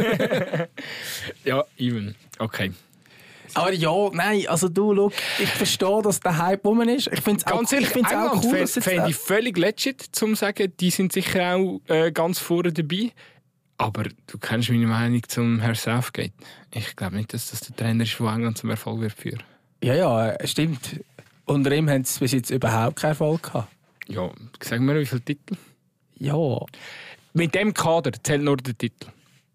Ja, even. Okay. Aber ja, nein, also du, schau, ich verstehe, dass der Hype rum ist. Ich finde es auch, England auch cool, fände ich völlig legit, zum sagen, die sind sicher auch ganz vorne dabei. Aber du kennst meine Meinung zum Herrn Southgate. Ich glaube nicht, dass das der Trainer ist, der England zum Erfolg wird führen. Ja, stimmt. Unter ihm haben sie bis jetzt überhaupt keinen Erfolg gehabt. Ja, sag mir, wie viele Titel? Ja. Mit dem Kader zählt nur der Titel.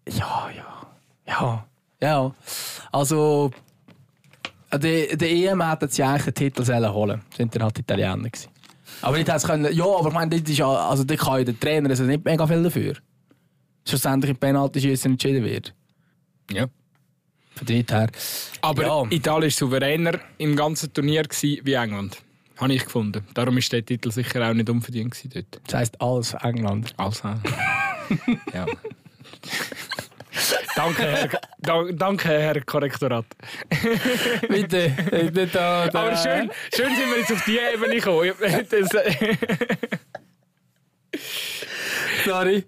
Ja. Also, der EM hätte sie eigentlich den Titel holen sollen. Das sind dann halt die Italiener gewesen. Aber nicht hätte können. Ja, aber ich meine, das ist ja, also da kann ja der Trainer also nicht mega viel dafür. Schlussendlich im Penaltyschießen entschieden wird. Ja. Von dort her. Aber ja. Italien war souveräner im ganzen Turnier wie England. Habe ich gefunden. Darum war der Titel sicher auch nicht unverdient dort. Das heisst alles England. Alles ja. Danke, Herr Korrektorat. Bitte. Aber schön sind wir jetzt auf die Ebene gekommen. Sorry.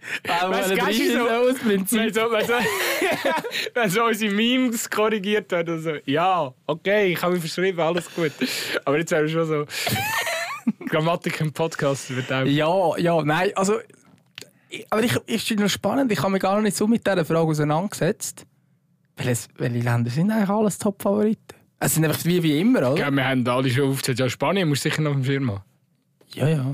Wenn so unsere Memes korrigiert werden. So. Ja, okay, ich habe mich verschrieben, alles gut. Aber jetzt haben wir schon so Grammatik im Podcast. Wird auch. Ja, nein, also... Aber ich finde es spannend, ich habe mich gar nicht so mit dieser Frage auseinandergesetzt. Welche Länder sind eigentlich alles Top-Favoriten? Es sind einfach wie immer, oder? Ja, wir haben alle schon aufgezählt. Ja, Spanien muss sicher noch auf dem Schirm haben. Ja.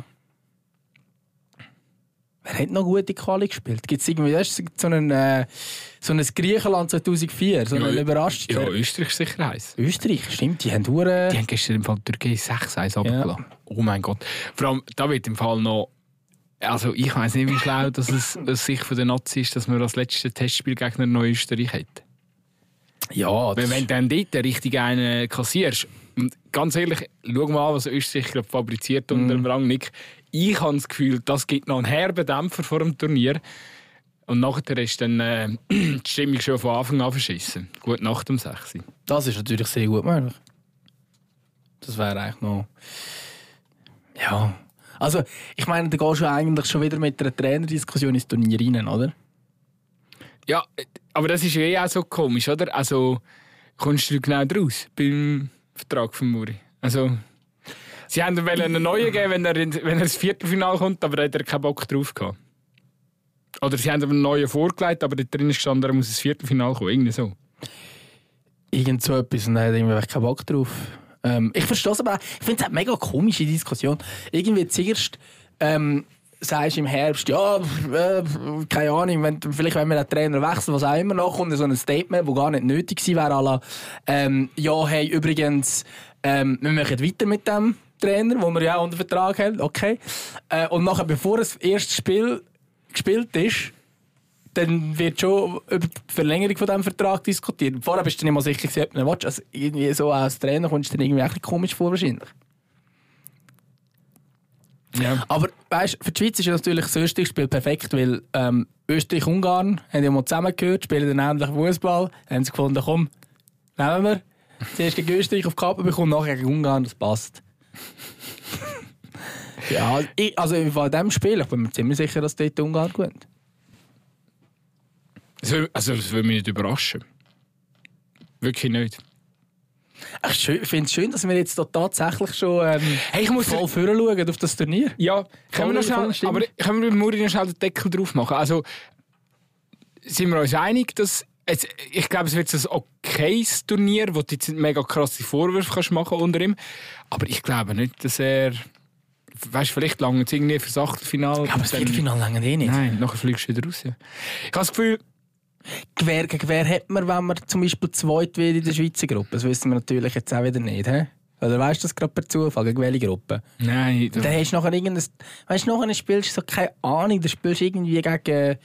Wer hat noch gute Quali gespielt? Gibt es irgendwie so ein Griechenland 2004? So eine Überraschung? Ja, Österreich ist sicher heiß. Österreich, stimmt. Die haben gestern im Fall Türkei 6-1 abgelassen. Oh mein Gott. Vor allem, da wird im Fall noch... Also ich weiss nicht, wie schlau dass es sich von den Nazis ist, dass man das letzte Testspielgegner noch Österreich hat. Ja. Wenn du dann dort richtig einen kassierst, und ganz ehrlich, schau mal, was Österreich gerade fabriziert unter dem Rangnick. Ich habe das Gefühl, das gibt noch einen herben Dämpfer vor dem Turnier. Und nachher ist dann die Stimmung schon von Anfang an verschissen. Gut nach dem 6. Das ist natürlich sehr gut möglich. Das wäre eigentlich noch... Ja... Also, ich meine, da gehst du eigentlich schon wieder mit einer Trainerdiskussion ins Turnier rein, oder? Ja, aber das ist ja auch so komisch, oder? Also, kommst du genau draus beim Vertrag von Muri? Also, sie haben ihm einen neuen geben, wenn er ins Viertelfinale kommt, aber da hat er keinen Bock drauf gehabt. Oder sie haben ihm einen neuen vorgelegt, aber da drin stand, er muss ins Viertelfinale kommen. Irgendwie so. Irgend so etwas und er hat irgendwie keinen Bock drauf. Ich verstehe es, aber ich finde es eine mega komische Diskussion. Irgendwie zuerst sagst du im Herbst, ja, keine Ahnung, vielleicht wenn wir den Trainer wechseln, was auch immer, nachkommt so ein Statement, das gar nicht nötig gewesen wäre, ja, hey, übrigens, wir machen weiter mit dem Trainer, den wir ja auch unter Vertrag haben, okay. Und nachher, bevor das erste Spiel gespielt ist, dann wird schon über die Verlängerung von diesem Vertrag diskutiert. Vorher bist du nicht mal sicher, ob du willst. Also irgendwie so als Trainer kommst du dir irgendwie ein komisch vor wahrscheinlich. Ja. Aber weißt, für die Schweiz ist ja natürlich das Österreich-Spiel perfekt, weil Österreich-Ungarn haben ja mal zusammengehört, spielen dann endlich Fußball, haben sie gefunden, komm, nehmen wir. Zuerst gegen Österreich auf die Kappe bekommen, nachher gegen Ungarn, das passt. Ja, also in diesem Spiel, ich bin mir ziemlich sicher, dass dort Ungarn gewinnt. Also, das würde mich nicht überraschen. Wirklich nicht. Ich finde es schön, dass wir jetzt da tatsächlich schon voll vorschauen auf das Turnier. Ja, können wir mit Muri noch schnell den Deckel drauf machen? Also, sind wir uns einig, dass... Ich glaube, es wird ein okayes Turnier, wo du jetzt mega krasse Vorwürfe kannst machen unter ihm. Aber ich glaube nicht, dass er weißt, vielleicht lange es irgendwie fürs Achtelfinale. Ja, aber das Viertelfinale lange nicht. Nein, nachher fliegst du wieder raus. Ich habe das Gefühl... Gegen wer hat man, wenn man zum Beispiel zweit wird in der Schweizer Gruppe? Das wissen wir natürlich jetzt auch wieder nicht. He? Oder weißt du das gerade per Zufall? Gegen welche Gruppe? Nein. Dann hast du nachher irgendein... Weißt du, nachher spielst du so keine Ahnung, dann spielst du irgendwie gegen...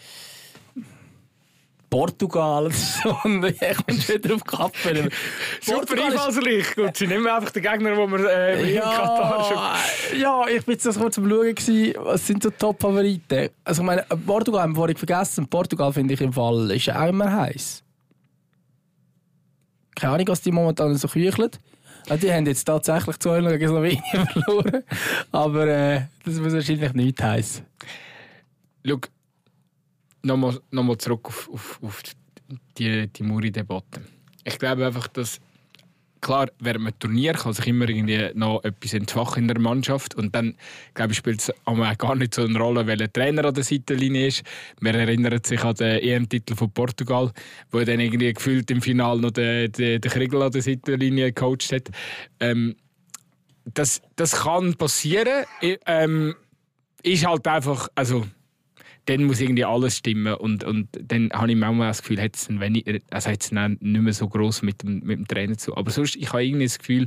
Portugal oder so, und ich komme wieder auf die Kappe. Super Einfallsreich. Gut, sie nehmen einfach den Gegner, den wir in Katar schon... Ja, ich war jetzt kurz am Schauen, was sind so die Top-Favoriten. Also ich meine, Portugal haben wir vorhin vergessen. Portugal finde ich im Fall ist auch immer heiß. Keine Ahnung, was die momentan so kücheln. Die haben jetzt tatsächlich 2-0 gegen Slowenien verloren. Aber das muss wahrscheinlich nicht heißen. Schau, nochmal zurück auf die Muri-Debatte. Ich glaube einfach, dass klar, während einem Turnier kann sich immer irgendwie noch etwas entfachen in der Mannschaft. Und dann, glaube ich, spielt es auch gar nicht so eine Rolle, welcher Trainer an der Seitenlinie ist. Man erinnert sich an den EM-Titel von Portugal, wo er dann irgendwie gefühlt im Finale noch den Kriegel an der Seitenlinie gecoacht hat. Das kann passieren. Ist halt einfach... Also, dann muss irgendwie alles stimmen und dann habe ich manchmal das Gefühl, hat es nicht mehr so gross mit dem Trainer zu. Aber sonst, ich habe irgendwie das Gefühl,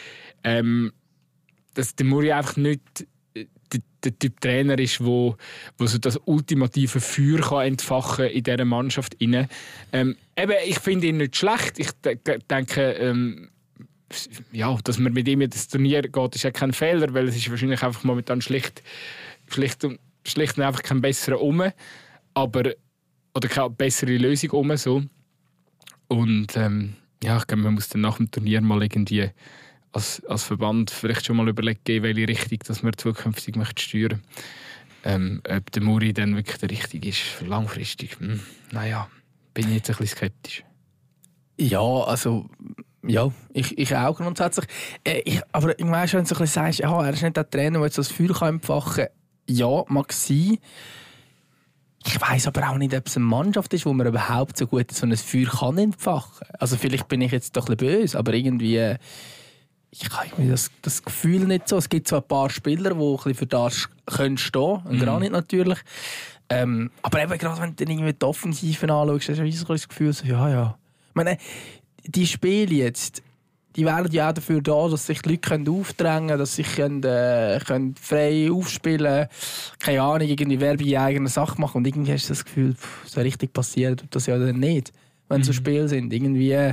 dass der Muri einfach nicht der Typ Trainer ist, wo so das ultimative Feuer kann entfachen in dieser Mannschaft rein. Ich finde ihn nicht schlecht. Ich denke, dass man mit ihm in das Turnier geht, ist ja kein Fehler, weil es ist wahrscheinlich einfach momentan schlicht und einfach kein besserer oder keine bessere Lösung so. Und ich glaube, man muss dann nach dem Turnier mal irgendwie als Verband vielleicht schon mal überlegen, in welche Richtung dass man zukünftig möchte steuern. Ob der Muri dann wirklich der richtige ist, langfristig. Naja, bin ich jetzt ein bisschen skeptisch. Ja, also... Ja, ich auch grundsätzlich. Aber ich meine, wenn du so ein bisschen sagst, er ist nicht der Trainer, der jetzt das Feuer entfachen kann. Ja, mag sein. Ich weiss aber auch nicht, ob es eine Mannschaft ist, wo man überhaupt so gut so ein Feuer kann entfachen kann. Also vielleicht bin ich jetzt doch ein bisschen böse, aber irgendwie... Ich habe irgendwie das Gefühl nicht so. Es gibt so ein paar Spieler, die ein bisschen für das können stehen. Ein Granit natürlich. Aber eben gerade, wenn du dann irgendwie die Offensiven anschaust, hast du so das Gefühl, so, ja. Ich meine, die Spiele jetzt, die werden ja auch dafür da, dass sich die Leute aufdrängen können, dass sich können frei aufspielen können. Keine Ahnung, irgendwie Werbung in eigener Sache machen. Und irgendwie hast du das Gefühl, so richtig passiert tut das ja dann nicht, wenn so Spiele sind. Irgendwie...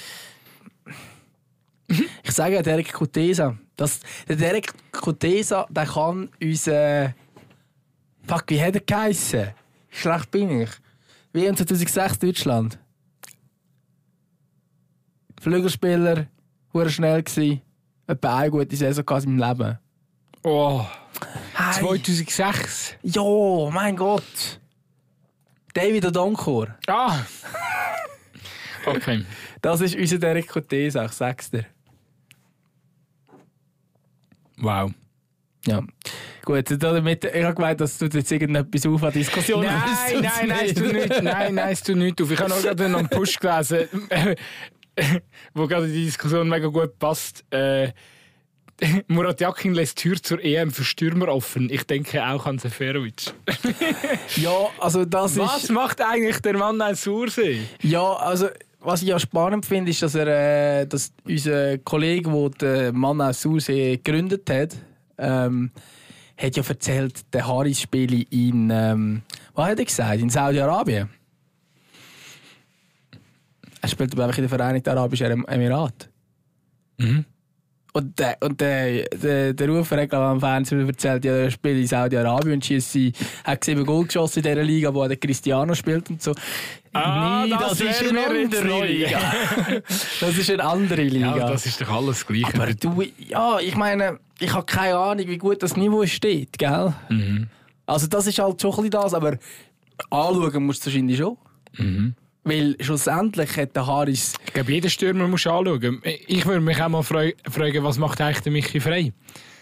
Ich sage ja, Derek Kutesa. Der Derek Kutesa, der kann uns... Fuck, wie hat er geheissen? Schlecht bin ich. WM 2006 Deutschland. Flügelspieler, sehr schnell gsi. Etwa eine gute Saison in meinem Leben. Oh, hey. 2006? Ja, mein Gott. David Odonkor. Ah! Okay. Das ist unser Derek Kutesa, ich sag's dir. Wow. Ja. Gut, damit, ich habe gemeint, dass du jetzt irgendetwas auf an Diskussionen Nein, es tut nicht auf. Ich habe noch gerade einen Push gelesen, wo gerade die Diskussion mega gut passt. Murat Yakin lässt die Tür zur EM für Stürmer offen. Ich denke auch an Seferovic. Ja, also das Was macht eigentlich der Mann aus Sursee? Ja, also was ich ja spannend finde, ist, dass unser Kollege, der den Mann aus Sursee gegründet hat, hat ja erzählt, der Haris spiele in, was hat er gesagt, in Saudi-Arabien. Er spielt, glaube ich, in den Vereinigten Arabischen Emiraten. Mhm. Und der Rufer hat am Fernsehen erzählt, ja, er spielt in Saudi-Arabien und hat 7 Goal geschossen in dieser Liga, wo der Cristiano spielt und so. Ah, nee, das ist eine andere Liga. Das ist eine andere Liga. Ja, das ist doch alles gleich. Aber du, ja, ich meine, ich habe keine Ahnung, wie gut das Niveau steht, gell? Mhm. Also das ist halt schon ein bisschen das, aber anschauen musst du wahrscheinlich schon. Mhm. Weil schlussendlich hat der Haris... Ich glaube, jeder Stürmer muss anschauen. Ich würde mich auch mal fragen, was macht eigentlich der Michi Frey?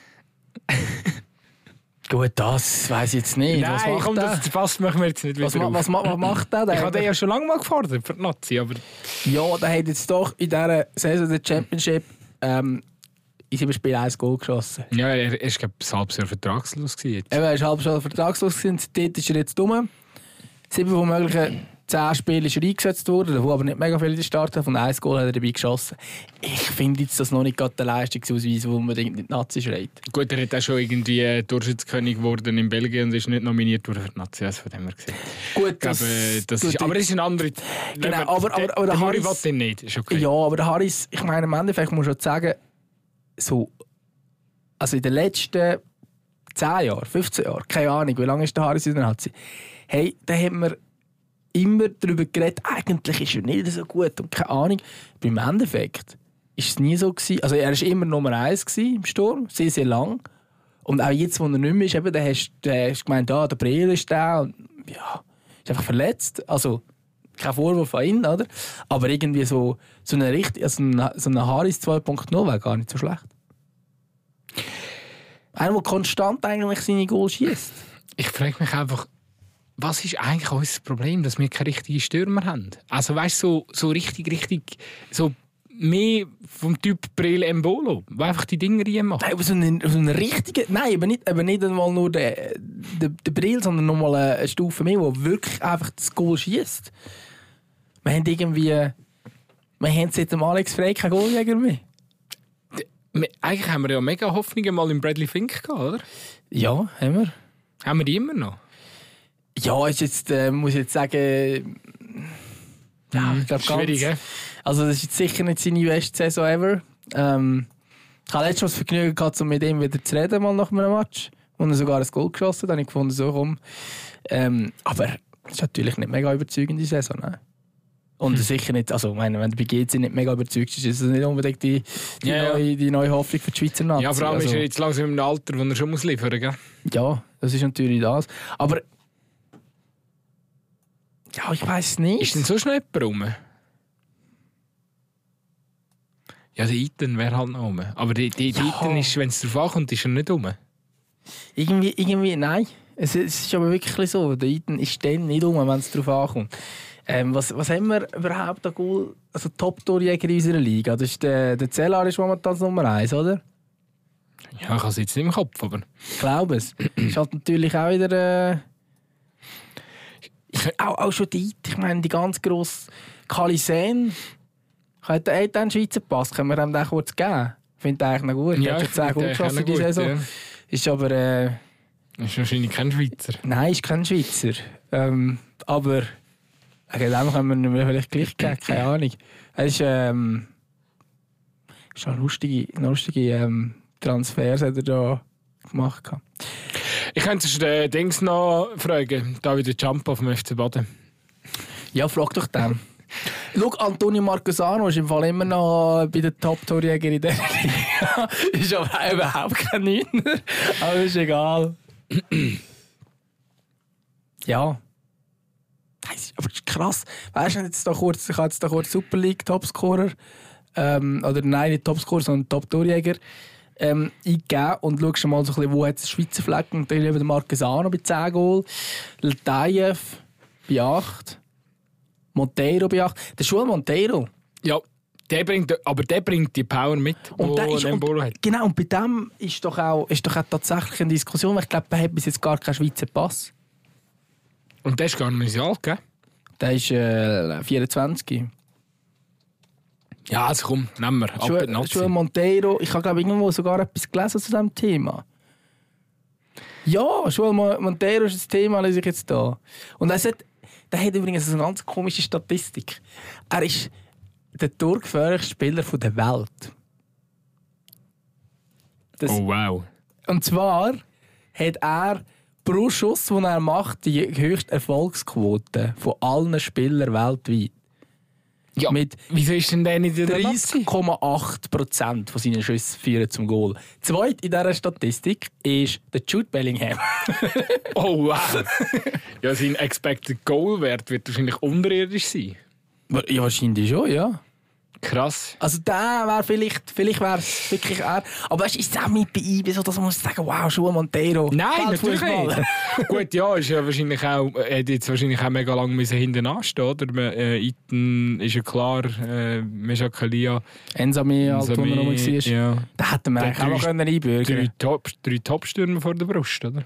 Gut, das weiss ich jetzt nicht. Nein, was macht komm, das passt, machen wir jetzt nicht wieder was macht der? Ich habe den ja schon lange mal gefordert für die Nazi, aber... Ja, der hat jetzt doch in dieser Saison der Championship in 7 Spielen 1 Goal geschossen. Ja, er war ein halbes Jahr vertragslos. Jetzt. Er war ein halbes Jahr vertragslos, dort ist er jetzt dumm. 7 von möglichen 10 Spielen ist er eingesetzt worden, davon aber nicht mega viel gestartet. Von 1 Goal hat er dabei geschossen. Ich finde jetzt das noch nicht gerade der Leistungsausweis, wo man in die Nazi schreit. Gut, er hat auch schon irgendwie Torschützenkönig geworden in Belgien und ist nicht nominiert worden für die Nazi, von dem her gesehen. Gut, das ist, aber das ist ein anderer... Genau, aber der Harry will den nicht, ist okay. Ja, aber der Harris, ich meine, im Endeffekt muss man schon sagen, so, also in den letzten 10 Jahren, 15 Jahren, keine Ahnung, wie lange ist der Harris in der Nazi, hey, da haben wir immer darüber geredet, eigentlich ist er nicht so gut und keine Ahnung. Beim Endeffekt war es nie so gewesen. Also er war immer Nummer 1 im Sturm, sehr, sehr lang. Und auch jetzt, wo er nicht mehr ist, eben, da hast du gemeint, der Brill ist da und ja, ist einfach verletzt. Also kein Vorwurf an ihn, oder? Aber irgendwie so eine Harris 2.0 wäre gar nicht so schlecht. Einer, der konstant eigentlich seine Goals schießt. Ich frage mich einfach, was ist eigentlich unser Problem, dass wir keine richtigen Stürmer haben? Also weißt du, so richtig, so mehr vom Typ Brill Embolo, der einfach die Dinge reinmacht. Nein, aber so einen richtigen, nein, aber nicht einmal nur der Brill, sondern nochmal eine Stufe mehr, der wirklich einfach das Goal schießt. Wir haben seit dem Alex Frey keinen Goaljäger mehr. Eigentlich haben wir ja mega Hoffnungen mal in Bradley Fink gehabt, oder? Ja, haben wir. Haben wir die immer noch? Ja, ist jetzt, muss ich jetzt sagen, ja, ich glaube schwierig, ganz. Also das ist jetzt sicher nicht seine beste Saison ever. Ich habe letztes Mal das Vergnügen gehabt, um mit ihm wieder zu reden, mal nach einem Match. Und er sogar ein Goal geschossen, dann habe ich gefunden, so komm. Aber es ist natürlich nicht mega überzeugende Saison, ne? Und sicher nicht, also wenn du bei GC nicht mega überzeugt bist, ist das nicht unbedingt die neue Hoffnung für die Schweizer Nazi. Ja, vor allem ist er jetzt langsam im Alter, wo er schon liefern muss, gell? Ja, das ist natürlich das. Aber ja, ich weiss nicht. Ist denn so schnell jemand rum? Ja, der Iten wäre halt noch rum. Aber der Iten ist, wenn es darauf ankommt, ist er nicht rum. Irgendwie nein. Es ist aber wirklich so. Der Iten ist dann nicht rum, wenn es darauf ankommt. Was haben wir überhaupt an Goal? Also Top-Torjäger in unserer Liga? Das ist der Zellar ist momentan Nummer 1, oder? Ja, ich habe es jetzt nicht im Kopf, aber... Ich glaube es. Ist halt natürlich auch wieder... Auch schon die, ich meine, die ganz grosse Kalisen hat einen Schweizer Pass, können wir ihm den kurz geben? Ich finde den eigentlich noch gut. Ja, er hat 10 Goal geschossen in dieser Saison. Ja. Ist aber... ist wahrscheinlich kein Schweizer. Nein, ist kein Schweizer. Aber... dem können wir vielleicht gleich geben, keine Ahnung. Es ist eine lustige Transfers hat er da gemacht. Ich könnte den Dings noch fragen, David Jump auf dem FC Baden. Ja, frag doch den. Schau, Antonio Marquesano ist im Fall immer noch bei den Top-Torjäger in der Liga. Ist aber überhaupt kein Neuner. Aber ist egal. Ja. Aber das ist krass. Weißt du, ich habe jetzt da kurz Super League Topscorer, oder nein, nicht Topscorer, sondern Top-Torjäger eingegeben und schaust mal so ein bisschen, wo hat es Schweizer Flecken. Und dann der Marquesano bei 10 Goal, Letayev bei 8, Monteiro bei 8. Der Schul Monteiro. Ja, der bringt die Power mit, die Embolo hat. Genau, und bei dem ist doch auch tatsächlich eine Diskussion, weil ich glaube, der hat bis jetzt gar keinen Schweizer Pass. Und der ist gar nicht so alt, gell? Der ist 24. Ja, also komm, nehmen wir. Joel Monteiro, ich habe glaube irgendwo sogar etwas gelesen zu diesem Thema. Ja, Joel Monteiro ist das Thema, lese ich jetzt da. Und der hat übrigens eine ganz komische Statistik. Er ist der torgefährlichste Spieler der Welt. Oh wow. Und zwar hat er pro Schuss, den er macht, die höchste Erfolgsquote von allen Spielern weltweit. Ja, mit wieso ist denn der nicht in der 30,8% von seinen Schüssen führen zum Goal. Zweit in dieser Statistik ist der Jude Bellingham. Oh wow. Ja, sein Expected Goal Wert wird wahrscheinlich unterirdisch sein. Ja, wahrscheinlich schon, ja. Krass. Also der wäre vielleicht wäre es wirklich er. Aber weißt, ist es auch mit bei IB so, dass man muss sagen, wow, João Monteiro. Nein, natürlich nicht. Gut, ja, ist ja wahrscheinlich auch, hätte jetzt wahrscheinlich auch mega lange hinten anstehen, oder? Iten ist ja klar, Mesha Kalia. Ensami, als er noch war. Ja. Da hätten wir eigentlich auch noch einbürgern. Drei Top-Stürmer vor der Brust, oder?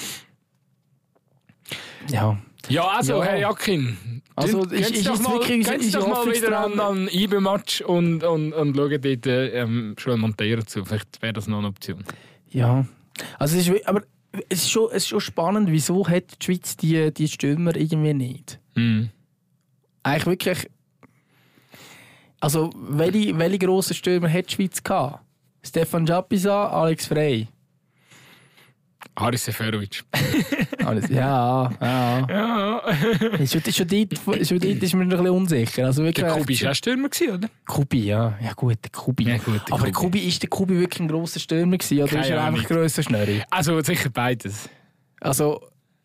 Ja. Ja, also, Ja. Herr Jakin. Also, ist doch mal wieder an IB-Match und schauen dort João Monteiro zu. Vielleicht wäre das noch eine Option. Ja. Also, aber es ist schon spannend, wieso hat die Schweiz die Stürmer irgendwie nicht? Mhm. Eigentlich wirklich. Also, welche grossen Stürmer hat die Schweiz gehabt? Stefan Japisa, Alex Frey. Haris Seferovic. Alles, ja. Schon dort ist mir noch ein bisschen unsicher. Also wirklich, Der Kubi war auch Stürmer, oder? Kubi, ja. Ja gut, der Kubi. Ja, gut, der Aber Kubi. Ist der Kubi wirklich ein grosser Stürmer gewesen, oder Keine ist er Ahnung. einfach grösser Schnurri? Also sicher beides. Also,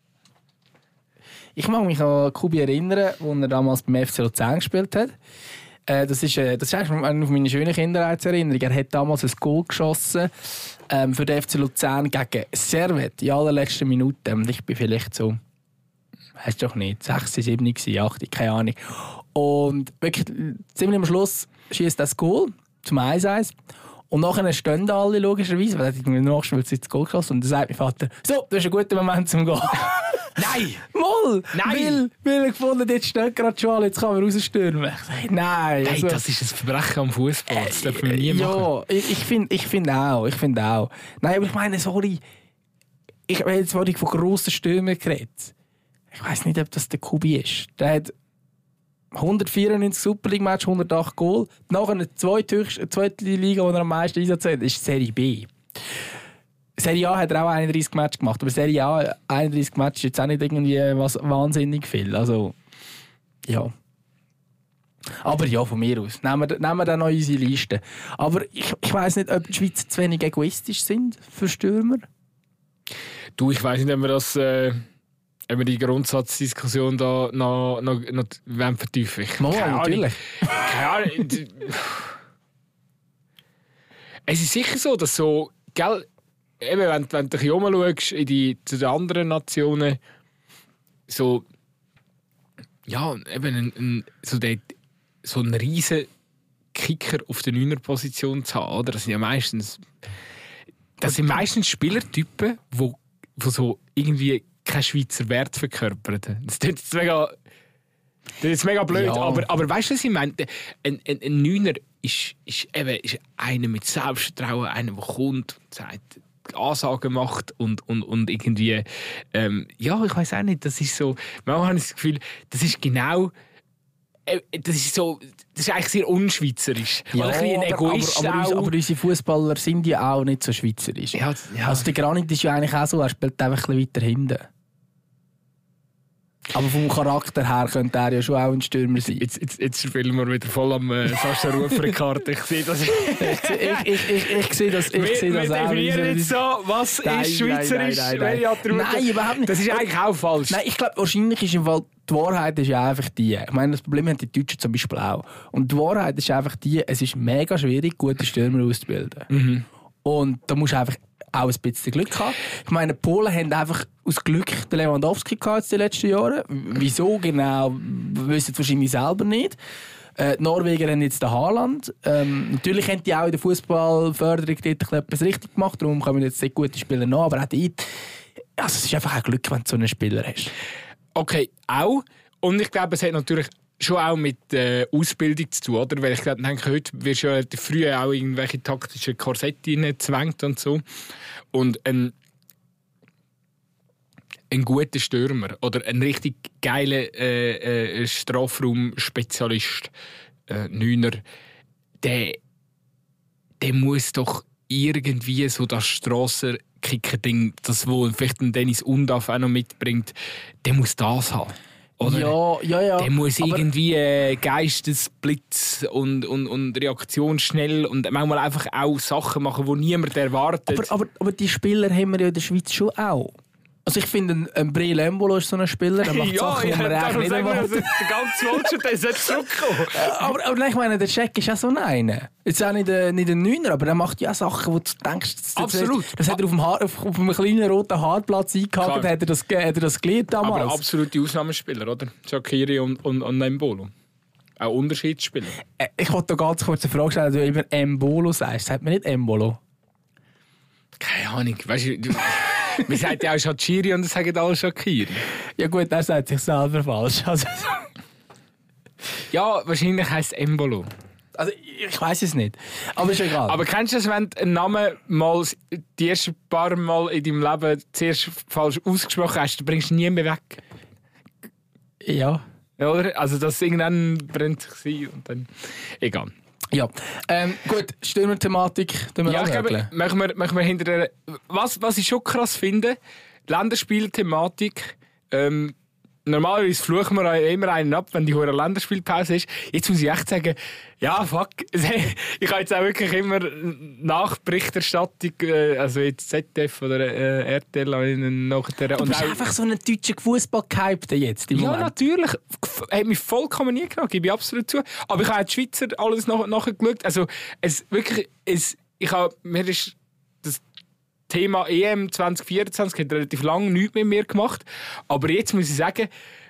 ich mag mich an Kubi erinnern, als er damals beim FC Luzern gespielt hat. Das ist eigentlich eine meiner schönen Kindheitserinnerungen. Er hat damals ein Goal geschossen für den FC Luzern gegen Servet in allerletzten Minuten. Und ich bin vielleicht so, weißt du doch nicht, 6, 7, 8, keine Ahnung. Und wirklich ziemlich am Schluss schießt das Goal zum 1-1. Und nachher stehen alle logischerweise, weil er hat nachgespielt, das Goal geschossen. Und dann sagt mein Vater, so, das ist ein guter Moment zum Gehen. Nein! Moll! Nein! Weil er gefunden, jetzt steht gerade schon, jetzt kann man rausstürmen. Ich sage, nein. Hey, also, das ist ein Verbrechen am Fußball. Das dürfen wir nie machen. Ja, ich finde auch. Nein, aber ich meine, sorry. Ich habe jetzt vorhin von grossen Stürmen geredet. Ich weiss nicht, ob das der Kubi ist. Der hat 194 Super League-Match, 108 Goal. Nachher eine zweite Liga, die er am meisten Einsatz hat, ist Serie B. Serie A hat er auch 31 Matches gemacht, aber Serie A 31 Matches ist jetzt auch nicht irgendwie was wahnsinnig viel. Also, ja. Aber ja, von mir aus. Nehmen wir dann noch unsere Liste. Aber ich weiss nicht, ob die Schweizer zu wenig egoistisch sind für Stürmer. Du, ich weiss nicht, ob wir das... Wenn wir die Grundsatzdiskussion da noch vertiefen. Natürlich. Keine Ahnung. Es ist sicher so, dass so, gell, eben, wenn du dich umschaust zu den anderen Nationen, so, ja, eben so einen riesen Kicker auf der 9er-Position zu haben, oder? Das sind meistens Spielertypen, die so irgendwie kein Schweizer Wert verkörpern. Das ist jetzt mega blöd, Ja. aber weißt du, was ich meine? Ein Neuner ist einer mit Selbstvertrauen, einer, der kommt und sagt, Ansagen macht und irgendwie, ja, ich weiss auch nicht, das ist so, manchmal habe ich das Gefühl, das ist genau, das ist eigentlich sehr unschweizerisch. Ja, Oder ein bisschen ein Egoist aber auch. unsere Fußballer sind ja auch nicht so schweizerisch. Ja. Also der Granit ist ja eigentlich auch so, er spielt einfach ein bisschen weiter hinten. Aber vom Charakter her könnte er ja schon auch ein Stürmer sein. Jetzt spielen wir wieder voll am Sascha Rufer-Karte. Ich sehe das. Ich sehe das Wir auch. definieren jetzt so, was ist schweizerisch, welche Attribute. Nein, überhaupt nicht. Das ist eigentlich auch falsch. Nein, ich glaube, wahrscheinlich ist im Fall, die Wahrheit ist ja einfach die. Ich meine, das Problem haben die Deutschen zum Beispiel auch. Und die Wahrheit ist einfach die, es ist mega schwierig, gute Stürmer auszubilden. Mhm. Und da musst du einfach auch ein bisschen Glück haben. Ich meine, die Polen haben einfach aus Glück den Lewandowski gehabt in den letzten Jahren. Wieso genau, wissen sie wahrscheinlich selber nicht. Die Norweger haben jetzt den Haaland. Natürlich haben die auch in der Fußballförderung dort etwas richtig gemacht, darum kommen jetzt sehr gute Spieler nach, aber auch dort, also es ist einfach ein Glück, wenn du so einen Spieler hast. Okay, auch. Und ich glaube, es hat natürlich schon auch mit Ausbildung zu tun, oder? Weil ich denke, heute wirst du ja früher auch irgendwelche taktischen Korsette reingezwängt und so. Und ein guter Stürmer oder ein richtig geiler Strafraum-Spezialist, Neuner, der muss doch irgendwie so das Strassenkicker-Ding, das wo vielleicht ein Dennis Undaff auch noch mitbringt, der muss das haben. Oder? Ja. Der muss irgendwie Geistesblitz und Reaktion schnell und manchmal einfach auch Sachen machen, die niemand erwartet. Aber die Spieler haben wir ja in der Schweiz schon auch. Also ich finde, ein Breel Embolo ist so ein Spieler, der macht Sachen, die man eigentlich nicht erwartet. Der ganze Wunsch, der sollte zurückkommen. aber nein, ich meine, der Jack ist ja so einer. Jetzt auch nicht ein Neuner, aber er macht ja Sachen, wo du denkst... Absolut. Das hat er auf einem kleinen roten Haarplatz eingehakt, hat er das gelernt damals. Aber absolute Ausnahmespieler, oder? Shaqiri und Embolo. Auch Unterschiedsspieler. Ich wollte da ganz kurz eine Frage stellen, du immer Embolo sagst. Sagt man nicht Embolo? Keine Ahnung. Weißt du, man sagt ja auch Shaqiri und das sagen alle Shaqiri. Ja gut, er sagt sich selber falsch. Also, ja, wahrscheinlich heisst es Embolo. Also ich weiß es nicht. Aber ist egal. Aber kennst du das, wenn du einen Namen mal die ersten paar Mal in deinem Leben zuerst falsch ausgesprochen hast, dann bringst du nie mehr weg? Ja. Oder? Also das irgendwann brennt sich und dann... Egal. Ja. Gut, Stürmer-Thematik. Ja, ich glaube, machen wir hinter der... Was ich schon krass finde, Länderspiel-Thematik... Normalerweise fluchen wir immer einen ab, wenn die hohe Länderspielpause ist. Jetzt muss ich echt sagen, ja, fuck. Ich habe jetzt auch wirklich immer nach Berichterstattung, also jetzt ZDF oder RTL, nachher... Du bist einfach so ein deutscher Fußball gehypt jetzt im Moment. Ja, natürlich. Hat mich vollkommen nie genommen, gebe ich absolut zu. Aber ich habe auch die Schweizer alles nachher geschaut. Also, mir ist das Thema EM 2024 hat relativ lange nichts mit mir gemacht. Aber jetzt muss ich sagen,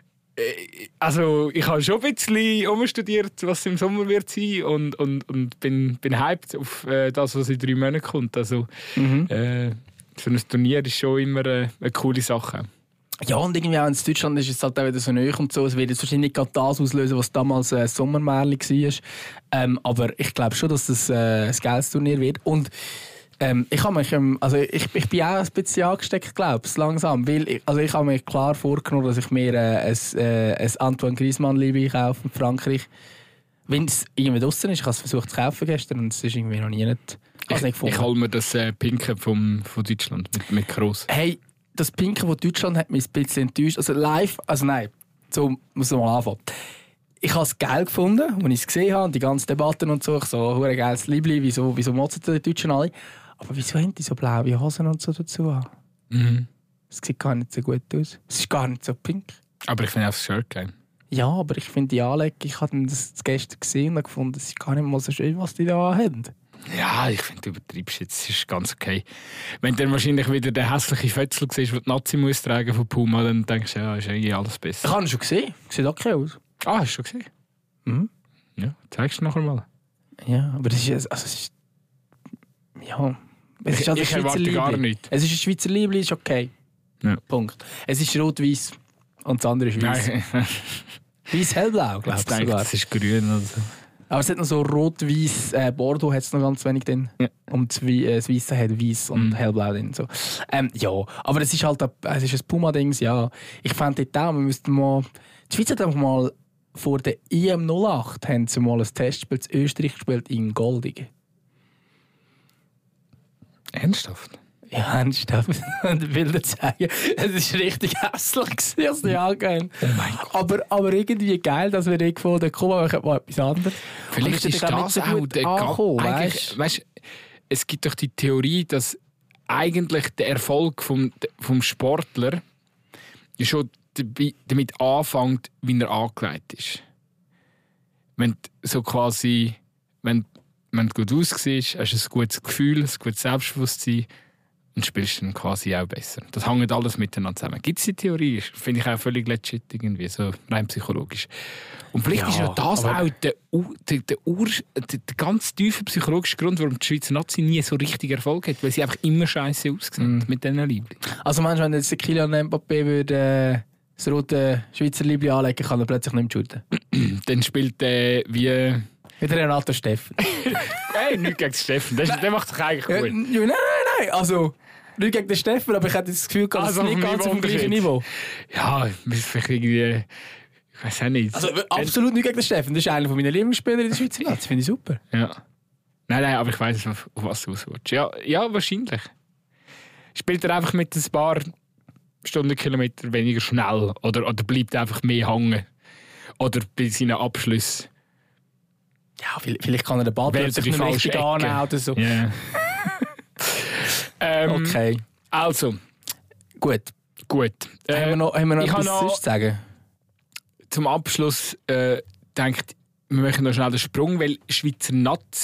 also ich habe schon ein bisschen umstudiert, was im Sommer wird sein und bin hyped auf das, was in 3 Monaten kommt. Also so ein Turnier ist schon immer eine coole Sache. Ja, und irgendwie auch in Deutschland ist es halt auch wieder so neu und so. Es wird jetzt wahrscheinlich nicht gerade das auslösen, was damals Sommermärchen war. Aber ich glaube schon, dass das ein geiles Turnier wird. Und ich bin auch ein bisschen angesteckt, glaube ich, langsam. Weil ich habe mir klar vorgenommen, dass ich mir ein Antoine Griezmann-Liebe kaufe in Frankreich. Wenn es irgendwie draussen ist, ich habe es versucht zu kaufen gestern und es ist irgendwie noch nie nicht gefunden. Ich hole mir das Pinke von Deutschland mit Kroos. Hey, das Pinke von Deutschland hat mich ein bisschen enttäuscht. Also live, so muss man mal anfangen. Ich habe es geil gefunden, als ich es gesehen habe, die ganzen Debatten und so. Ich so, ein geiles Liebling, wieso motzen die Deutschen alle? Aber wieso haben die so blaue Hosen und so dazu? Mhm. Das sieht gar nicht so gut aus. Es ist gar nicht so pink. Aber ich finde auch das Shirt geil. Ja, aber ich finde die Anlage, ich habe das gestern gesehen und gefunden, es ist gar nicht mal so schön, was die da haben. Ja, ich finde, du übertreibst jetzt. Das ist ganz okay. Wenn du dann wahrscheinlich wieder den hässlichen Fötzel siehst, den die Nazi muss tragen von Puma, dann denkst du, ja, ist eigentlich alles besser. Ich habe ihn schon gesehen. Sieht okay aus. Ah, hast du schon gesehen? Mhm. Ja, zeigst du nachher mal. Ja, aber das ist... ja... Es ist ich erwarte gar nichts. Es ist ein Schweizer Liebling, ist okay. Ja. Punkt. Es ist rot-weiß und das andere ist weiß. Weiß-hellblau, glaube ich sogar. Das ist grün. Also. Aber es hat noch so rot-weiß, Bordeaux hat es noch ganz wenig drin. Ja. Und das Weiße hat weiß und hellblau drin. So. Ja, aber es ist halt ein Puma-Dings, ja. Ich fand dort auch, wir müssten mal... Die Schweiz hat einfach mal vor der EM 08 haben sie mal ein Testspiel in Österreich gespielt in Goldingen. Ernsthaft? Ja, ernsthaft. Und Bilder zeigen. Es war richtig hässlich, als die angehen. Oh mein Gott. Aber irgendwie geil, dass wir nicht gefunden haben, komm, wir machen mal etwas anderes. Vielleicht ist das auch der Weißt du, es gibt doch die Theorie, dass eigentlich der Erfolg vom Sportler schon damit anfängt, wie er angelegt ist. Wenn du gut aussiehst, hast du ein gutes Gefühl, ein gutes Selbstbewusstsein und spielst dann quasi auch besser. Das hängt alles miteinander zusammen. Gibt es die Theorie? Finde ich auch völlig legit, irgendwie, so rein psychologisch. Und vielleicht ist ja das auch der ganz tiefe psychologische Grund, warum die Schweizer Nazi nie so richtig Erfolg hat, weil sie einfach immer scheiße aussehen mit diesen Liebling. Also meinst du, wenn jetzt der Kylian Mbappé würde das rote Schweizer Liebling anlegen, kann er plötzlich nicht mehr shooten? Dann spielt wie der Renato Steffen. Hey, nichts gegen Steffen. Der macht sich eigentlich gut. Nein. Also, nicht gegen den Steffen, aber ich hatte das Gefühl, dass es nicht ganz auf dem gleichen Niveau. Ja, vielleicht irgendwie... Ich weiß auch nicht. Also, absolut nicht gegen den Steffen. Das ist einer meiner Lieblingsspieler in der Schweizer Nazi. Das finde ich super. Ja. Nein, aber ich weiss, auf was du auswärtst. Ja, wahrscheinlich. Spielt er einfach mit ein paar Stundenkilometer weniger schnell? Oder bleibt er einfach mehr hängen? Oder bei seinen Abschlüssen? Ja, vielleicht kann er den Ball plötzlich nicht richtig annehmen oder so. Yeah. Okay. Also. Gut. Gut. Haben wir noch etwas zu sagen? Zum Abschluss denkt, wir machen noch schnell den Sprung, weil Schweizer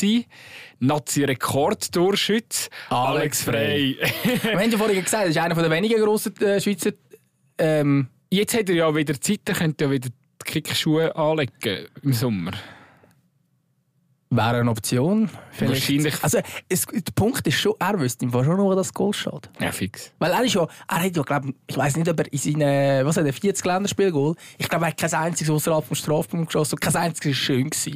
Nazi-Rekordtorschütze Alex Frey. Wir haben ja vorhin gesagt, das ist einer der wenigen grossen Schweizer. Jetzt hat er ja wieder Zeit, er könnte ja wieder die Kickschuhe anlegen im Sommer. Wäre eine Option. Vielleicht. Wahrscheinlich. Also, der Punkt ist schon, er wüsste im Fall schon noch, wo das Goal steht. Ja, fix. Weil er hat ja, glaube ich weiss nicht, ob er in seinen, 40 Länderspiel-Goal, ich glaube, er hat kein einziges außerhalb vom Strafpunkt geschossen und kein einziges war schön gewesen.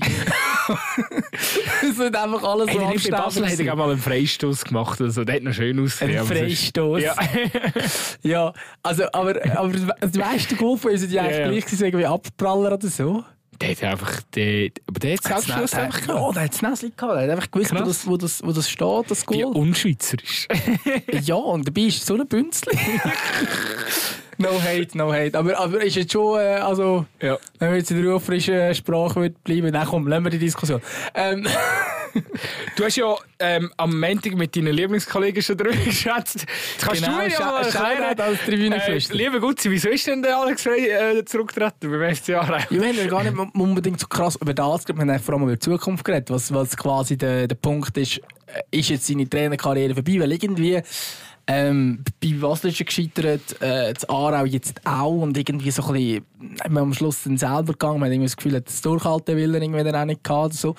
Es wird einfach alles so abständig. Bei Basel hat er mal einen Freistoß gemacht, also der hat noch schön ausgesehen. Ein Freistoß. Ja. Ja, also, aber die meisten Goal von uns sind ja eigentlich gleich irgendwie Abpraller oder so. Der hat einfach, aber der hat Selbstschluss einfach gehabt. Ja, der hat das Näschen gehabt. Der hat einfach gewusst, wo das steht, das Goal. Wie unschweizerisch. Ja, und dabei ist so ein Bünzli. No hate. Aber ist jetzt schon, also, ja. Wenn wir jetzt in der ruffrischen Sprache bleiben, dann komm, lassen wir die Diskussion. Du hast ja am Montag mit deinen Lieblingskollegen schon drüber geschätzt. Kannst genau, du mir ja mal erklären, als Tribünenflüster. Lieber Gutzi, wieso ist denn der Alex Frey zurückgetreten beim FC Aarau? Ja, wir haben gar nicht unbedingt so krass über das geredet, wir haben vor allem über die Zukunft geredet, was quasi der Punkt ist jetzt seine Trainerkarriere vorbei, weil irgendwie bei Basel ist er gescheitert, das Aarau jetzt auch und irgendwie so ein bisschen am Schluss dann selber gegangen, man hat irgendwie das Gefühl, das Durchhalten will er irgendwie dann auch nicht gehabt, so.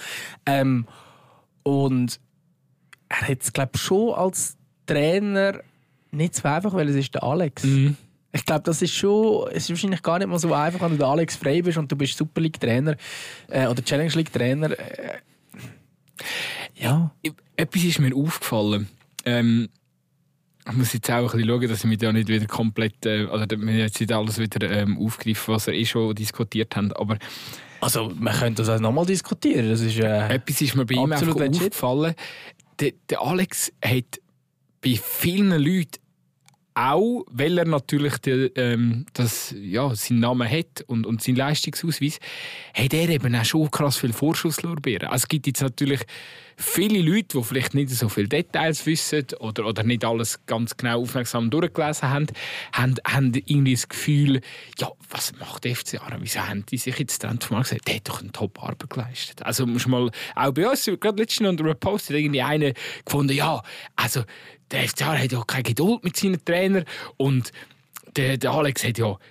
Und er hat es, glaube ich, schon als Trainer nicht so einfach, weil es ist der Alex. Mhm. Ich glaube, es ist wahrscheinlich gar nicht mal so einfach, wenn du der Alex Frey bist und du bist Super League-Trainer oder Challenge League-Trainer. Ja. Etwas ist mir aufgefallen. Ich muss jetzt auch ein bisschen schauen, dass ich mich da nicht wieder komplett, oder wir jetzt nicht alles wieder aufgreifen, was wir schon diskutiert haben, aber also, man könnte das auch nochmal diskutieren. Das ist, etwas ist mir bei ihm einfach aufgefallen. Der Alex hat bei vielen Leuten, auch weil er natürlich seinen Namen hat und seinen Leistungsausweis, hat er eben auch schon krass viel Vorschusslorbeeren. Also es gibt jetzt natürlich viele Leute, die vielleicht nicht so viele Details wissen oder nicht alles ganz genau aufmerksam durchgelesen haben irgendwie das Gefühl, ja, was macht der FC Aarau? Wieso haben die sich jetzt dann mal gesagt, der hat doch eine Top-Arbeit geleistet. Also muss mal, auch bei uns, gerade letztens unter einem Post hat irgendwie einer gefunden, ja, also der FC Aarau hat ja keine Geduld mit seinen Trainern und der Alex hat ja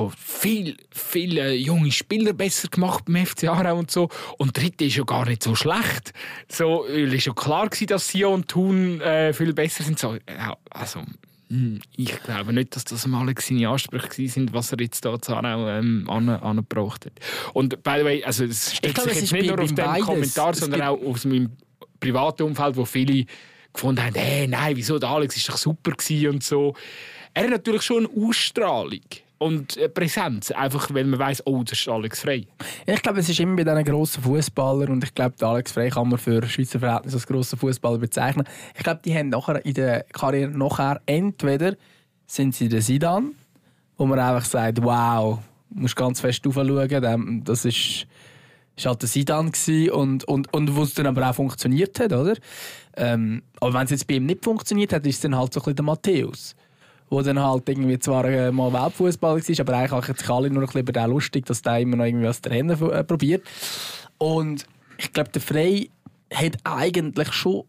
viele junge Spieler besser gemacht beim FC Aarau und so. Und der dritte ist ja gar nicht so schlecht. So, es war ja klar gewesen, dass Sion und Thun viel besser sind. So, ja, also, ich glaube nicht, dass das Alex seine Ansprüche sind, was er jetzt da zu Aarau angebracht hat. Und by the way, also es steht sich jetzt nicht nur auf dem Kommentar, sondern auch aus meinem privaten Umfeld, wo viele gefunden haben, hey, nein, wieso, der Alex ist doch super gewesen und so. Er hat natürlich schon eine Ausstrahlung und eine Präsenz, einfach weil man weiss, oh, das ist Alex Frey. Ich glaube, es ist immer bei diesen grossen Fußballern und ich glaube, Alex Frey kann man für Schweizer Verhältnisse als grossen Fußballer bezeichnen. Ich glaube, die haben nachher in der Karriere entweder sind sie der Zidane, wo man einfach sagt, wow, du musst ganz fest aufschauen, das ist halt der Zidane und wo es dann aber auch funktioniert hat, oder? Aber wenn es jetzt bei ihm nicht funktioniert hat, ist es dann halt so ein bisschen der Matthäus, wo dann halt irgendwie zwar mal Weltfußballer war, aber eigentlich machen sich alle nur ein bisschen über den lustig, dass der immer noch irgendwie als Trainer probiert. Und ich glaube, der Frey hat eigentlich schon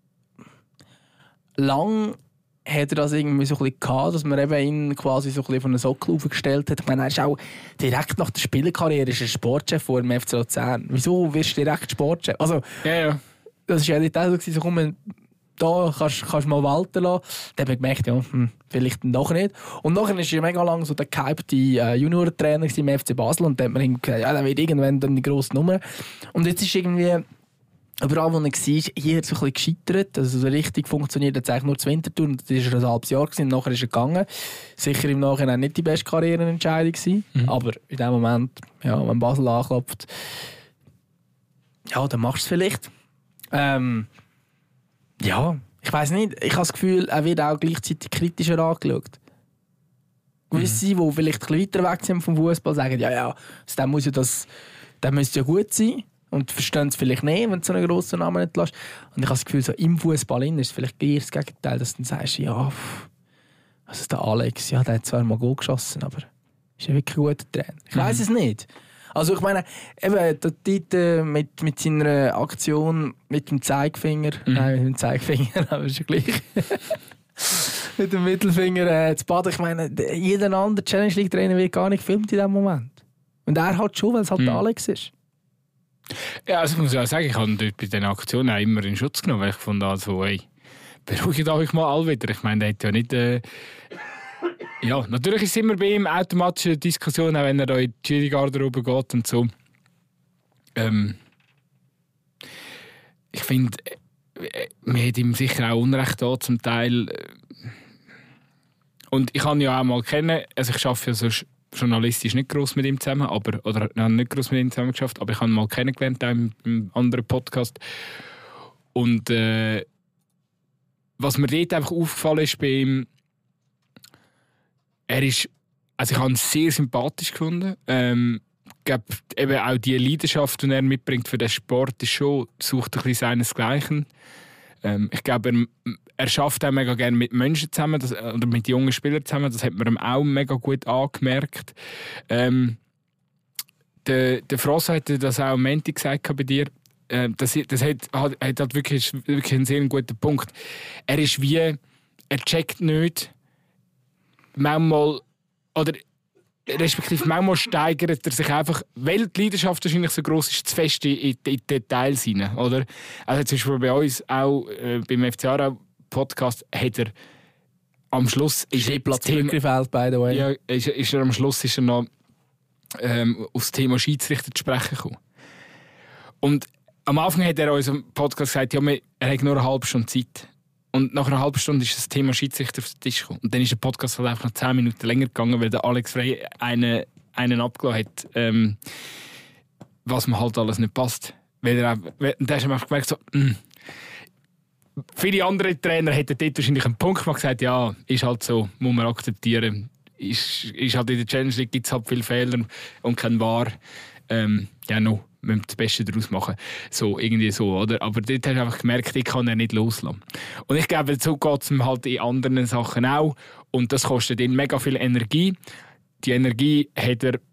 lang hat er das irgendwie so ein bisschen gehabt, dass man eben ihn quasi so ein bisschen von einem Sockel aufgestellt hat. Ich meine, er ist auch direkt nach der Spielerkarriere ist er Sportchef vor dem FC Luzern. Wieso wirst du direkt Sportchef? Also, ja. Das war ja nicht so, komm, da kannst du mal walten lassen. Dann habe ich gemerkt, ja, vielleicht doch nicht. Und nachher war er mega lang so der gehypte Juniorentrainer im FC Basel und dann hat man gesagt, ja, der wird irgendwann dann die grosse Nummer. Und jetzt ist irgendwie überall, wo er war, hier so ein bisschen gescheitert. Also so richtig funktioniert hat es eigentlich nur das Wintertour und das war ein halbes Jahr gewesen. Nachher ist er gegangen. Sicher im Nachhinein nicht die beste Karriereentscheidung gewesen. Aber in dem Moment, ja, wenn Basel anklopft, ja, dann machst du es vielleicht. Ja, ich weiss nicht. Ich habe das Gefühl, er wird auch gleichzeitig kritischer angeschaut. Gewisse, die vielleicht ein bisschen weiter weg sind vom Fußball, sagen, ja, also der müsste ja gut sein. Und verstehen es vielleicht nicht, wenn du so einen grossen Namen nicht lässt. Und ich habe das Gefühl, so im Fußball ist es vielleicht eher das Gegenteil, dass du dann sagst, ja, Also der Alex, ja, der hat zwar mal Goal geschossen, aber ist ja wirklich ein guter Trainer. Ich weiss es nicht. Also ich meine, eben, der Dieter mit seiner Aktion mit dem Zeigefinger, nein, mit dem Zeigefinger, aber ist ja gleich. Mit dem Mittelfinger zu baden. Ich meine, jeder andere Challenge League Trainer wird gar nicht gefilmt in diesem Moment. Und er halt schon, weil es halt der Alex ist. Ja, also ich muss ja sagen, ich habe dort bei diesen Aktionen auch immer in Schutz genommen, weil ich fand, also, hey, beruhigt euch mal alle wieder. Ich meine, der hat ja nicht... ja, natürlich ist es immer bei ihm automatische Diskussion, auch wenn er da in die Jury-Garderobe geht und so. Ich finde, man hat ihm sicher auch Unrecht da zum Teil. Und ich kann ihn ja auch mal kennen, also ich arbeite ja so journalistisch nicht gross mit ihm zusammen, nicht gross mit ihm zusammen geschafft, aber ich habe ihn mal kennengelernt, auch im anderen Podcast. Und was mir dort einfach aufgefallen ist bei ihm, ich habe ihn sehr sympathisch gefunden. Ich glaube, eben auch die Leidenschaft, die er mitbringt für den Sport, ist schon, sucht ein bisschen seinesgleichen. Ich glaube, er schafft auch mega gerne mit Menschen zusammen, oder mit jungen Spielern zusammen. Das hat man ihm auch mega gut angemerkt. Der Frosso hatte das auch am Montag gesagt bei dir. Das hat wirklich einen sehr guten Punkt. Er ist er checkt nicht, manchmal, oder respektive manchmal steigert er sich einfach, weil die Leidenschaft wahrscheinlich so gross ist, zu fest in die Details hinein, oder? Also zum Beispiel bei uns auch beim FC Aarau Podcast hat er am Schluss Platz zurückgefällt, by the way. Ja, ist er am Schluss noch aufs Thema Schiedsrichter zu sprechen gekommen. Und am Anfang hat er uns im Podcast gesagt, ja, er hat nur eine halbe Stunde Zeit. Und nach einer halben Stunde ist das Thema Schiedsrichter auf den Tisch gekommen. Und dann ist der Podcast halt einfach noch 10 Minuten länger gegangen, weil der Alex Frey einen abgelassen hat, was mir halt alles nicht passt. Weil da hast du einfach gemerkt, so, viele andere Trainer hätten dort wahrscheinlich einen Punkt gemacht, gesagt, ja, ist halt so, muss man akzeptieren. Ist halt in der Challenge League gibt es halt viele Fehler und kein VAR. Ja, no. Wir müssen das Beste daraus machen. So, irgendwie so, oder? Aber dort hast du einfach gemerkt, ich kann ihn nicht loslassen. Und ich glaube, so geht es ihm halt in anderen Sachen auch. Und das kostet ihn mega viel Energie. Die Energie hat er,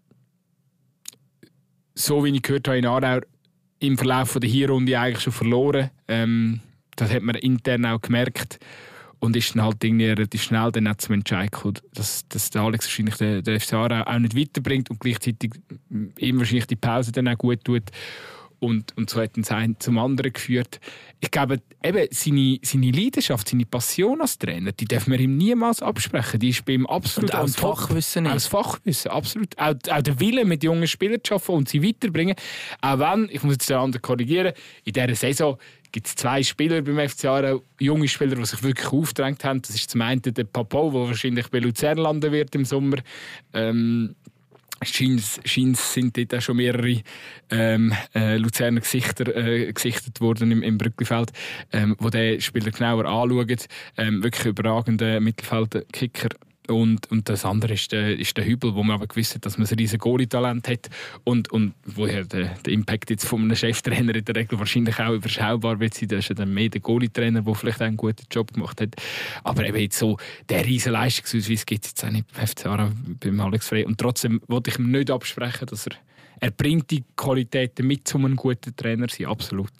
so wie ich gehört habe, in Aarau im Verlauf der Hinrunde eigentlich schon verloren. Das hat man intern auch gemerkt. Und ist dann halt irgendwie relativ schnell dann auch zum Entscheid gekommen, dass der Alex wahrscheinlich den FC Aarau auch nicht weiterbringt und gleichzeitig ihm wahrscheinlich die Pause dann auch gut tut. Und so hat es einen zum anderen geführt. Ich glaube, eben seine Leidenschaft, seine Passion als Trainer, die darf man ihm niemals absprechen. Die ist bei ihm absolut... Und auch das Fachwissen nicht. Auch das Fachwissen, absolut. Auch der Wille, mit jungen Spielern zu arbeiten und sie weiterbringen. Auch wenn, ich muss jetzt den anderen korrigieren, in dieser Saison gibt es 2 Spieler beim FC Aarau, junge Spieler, die sich wirklich aufgedrängt haben. Das ist zum einen der Papo, der wahrscheinlich bei Luzern landen wird im Sommer. Scheint sind dort auch schon mehrere Luzerner gesichtet worden im Brücklifeld, wo der Spieler genauer anschauen. Wirklich überragender Mittelfeldkicker. Und das andere ist der Hübel, wo man aber gewusst hat, dass man ein riesiges Goalie-Talent hat und woher der Impact jetzt von einem Cheftrainer in der Regel wahrscheinlich auch überschaubar wird sein. Das ist ja dann mehr der Goalie-Trainer, der vielleicht auch einen guten Job gemacht hat. Aber eben jetzt so der riesen Leistungsausweis gibt es jetzt auch nicht beim FC Aarau, beim Alex Frey. Und trotzdem wollte ich ihm nicht absprechen, dass er bringt die Qualitäten mit, um ein guter Trainer zu sein. Absolut.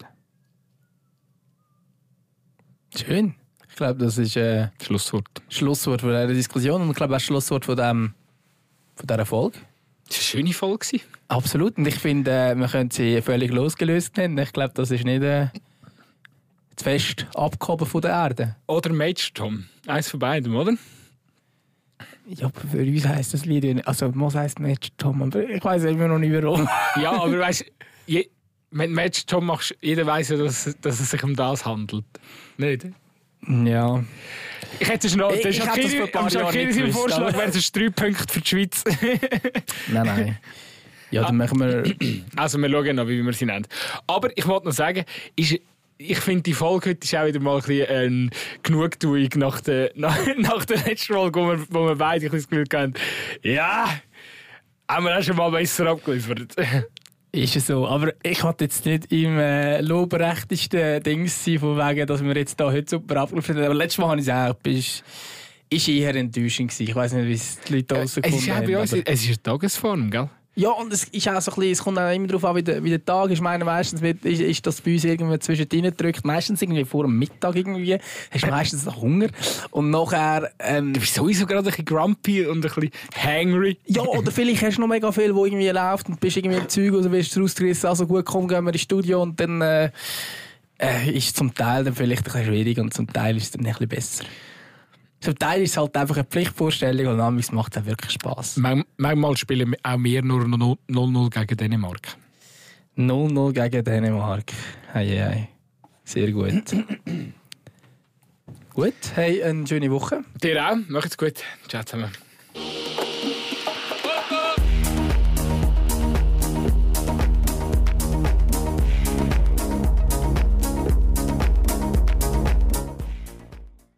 Schön. Ich glaube, das ist Schlusswort von dieser Diskussion und ich glaube auch Schlusswort von dieser Folge. Das war eine schöne Folge. Absolut. Und ich finde, wir können sie völlig losgelöst nennen. Ich glaube, das ist nicht das feste Abgehoben von der Erde. Oder Match-Tom. Eins von beidem, oder? Ja, aber für uns heisst das Lied nicht. Also, was heisst Match-Tom? Aber ich weiss immer noch nicht warum. Ja, aber weißt du, wenn du Match-Tom machst, jeder weiss ja, dass es sich um das handelt. Nicht? Ja. Ich hätte schon noch. Am Shaqiri sein Vorschlag wären es 3 Punkte für die Schweiz. Nein. Ja, dann machen wir. Also, wir schauen noch, wie wir sie nennen. Aber ich wollte noch sagen, ich finde, die Folge heute ist auch wieder mal ein bisschen Genugtuung nach der letzten Folge, wo wir beide das Gefühl hatten, ja, haben wir auch schon mal besser abgeliefert. Ist es so. Aber ich wollte jetzt nicht im lobrechteste Dings sein, von wegen, dass wir jetzt da heute super abgeliefert haben. Aber letztes Mal habe ich gesagt, ist eher enttäuschend gewesen. Ich weiss nicht, wie es die Leute rausgefunden haben. Es ist eine Tagesform, gell? Ja, und es ist auch so ein bisschen, es kommt auch immer darauf an, wie der Tag ist. Ich meine, meistens ist das bei uns irgendwie zwischendrin gedrückt. Meistens irgendwie vor dem Mittag irgendwie. Hast du meistens noch Hunger. Und nachher... du bist sowieso gerade ein bisschen grumpy und ein bisschen hangry. Ja, oder vielleicht hast du noch mega viel, wo irgendwie läuft und bist irgendwie im Zeug oder wirst rausgerissen. Also gut, komm, gehen wir ins Studio und dann ist es zum Teil dann vielleicht ein bisschen schwierig und zum Teil ist es dann ein bisschen besser. Zum Teil ist es halt einfach eine Pflichtvorstellung und manchmal macht es auch wirklich Spass. Manchmal spielen auch wir nur 0-0 gegen Dänemark. 0-0 gegen Dänemark. Hey. Sehr gut. Gut, hey, eine schöne Woche. Dir auch. Macht's gut. Ciao zusammen.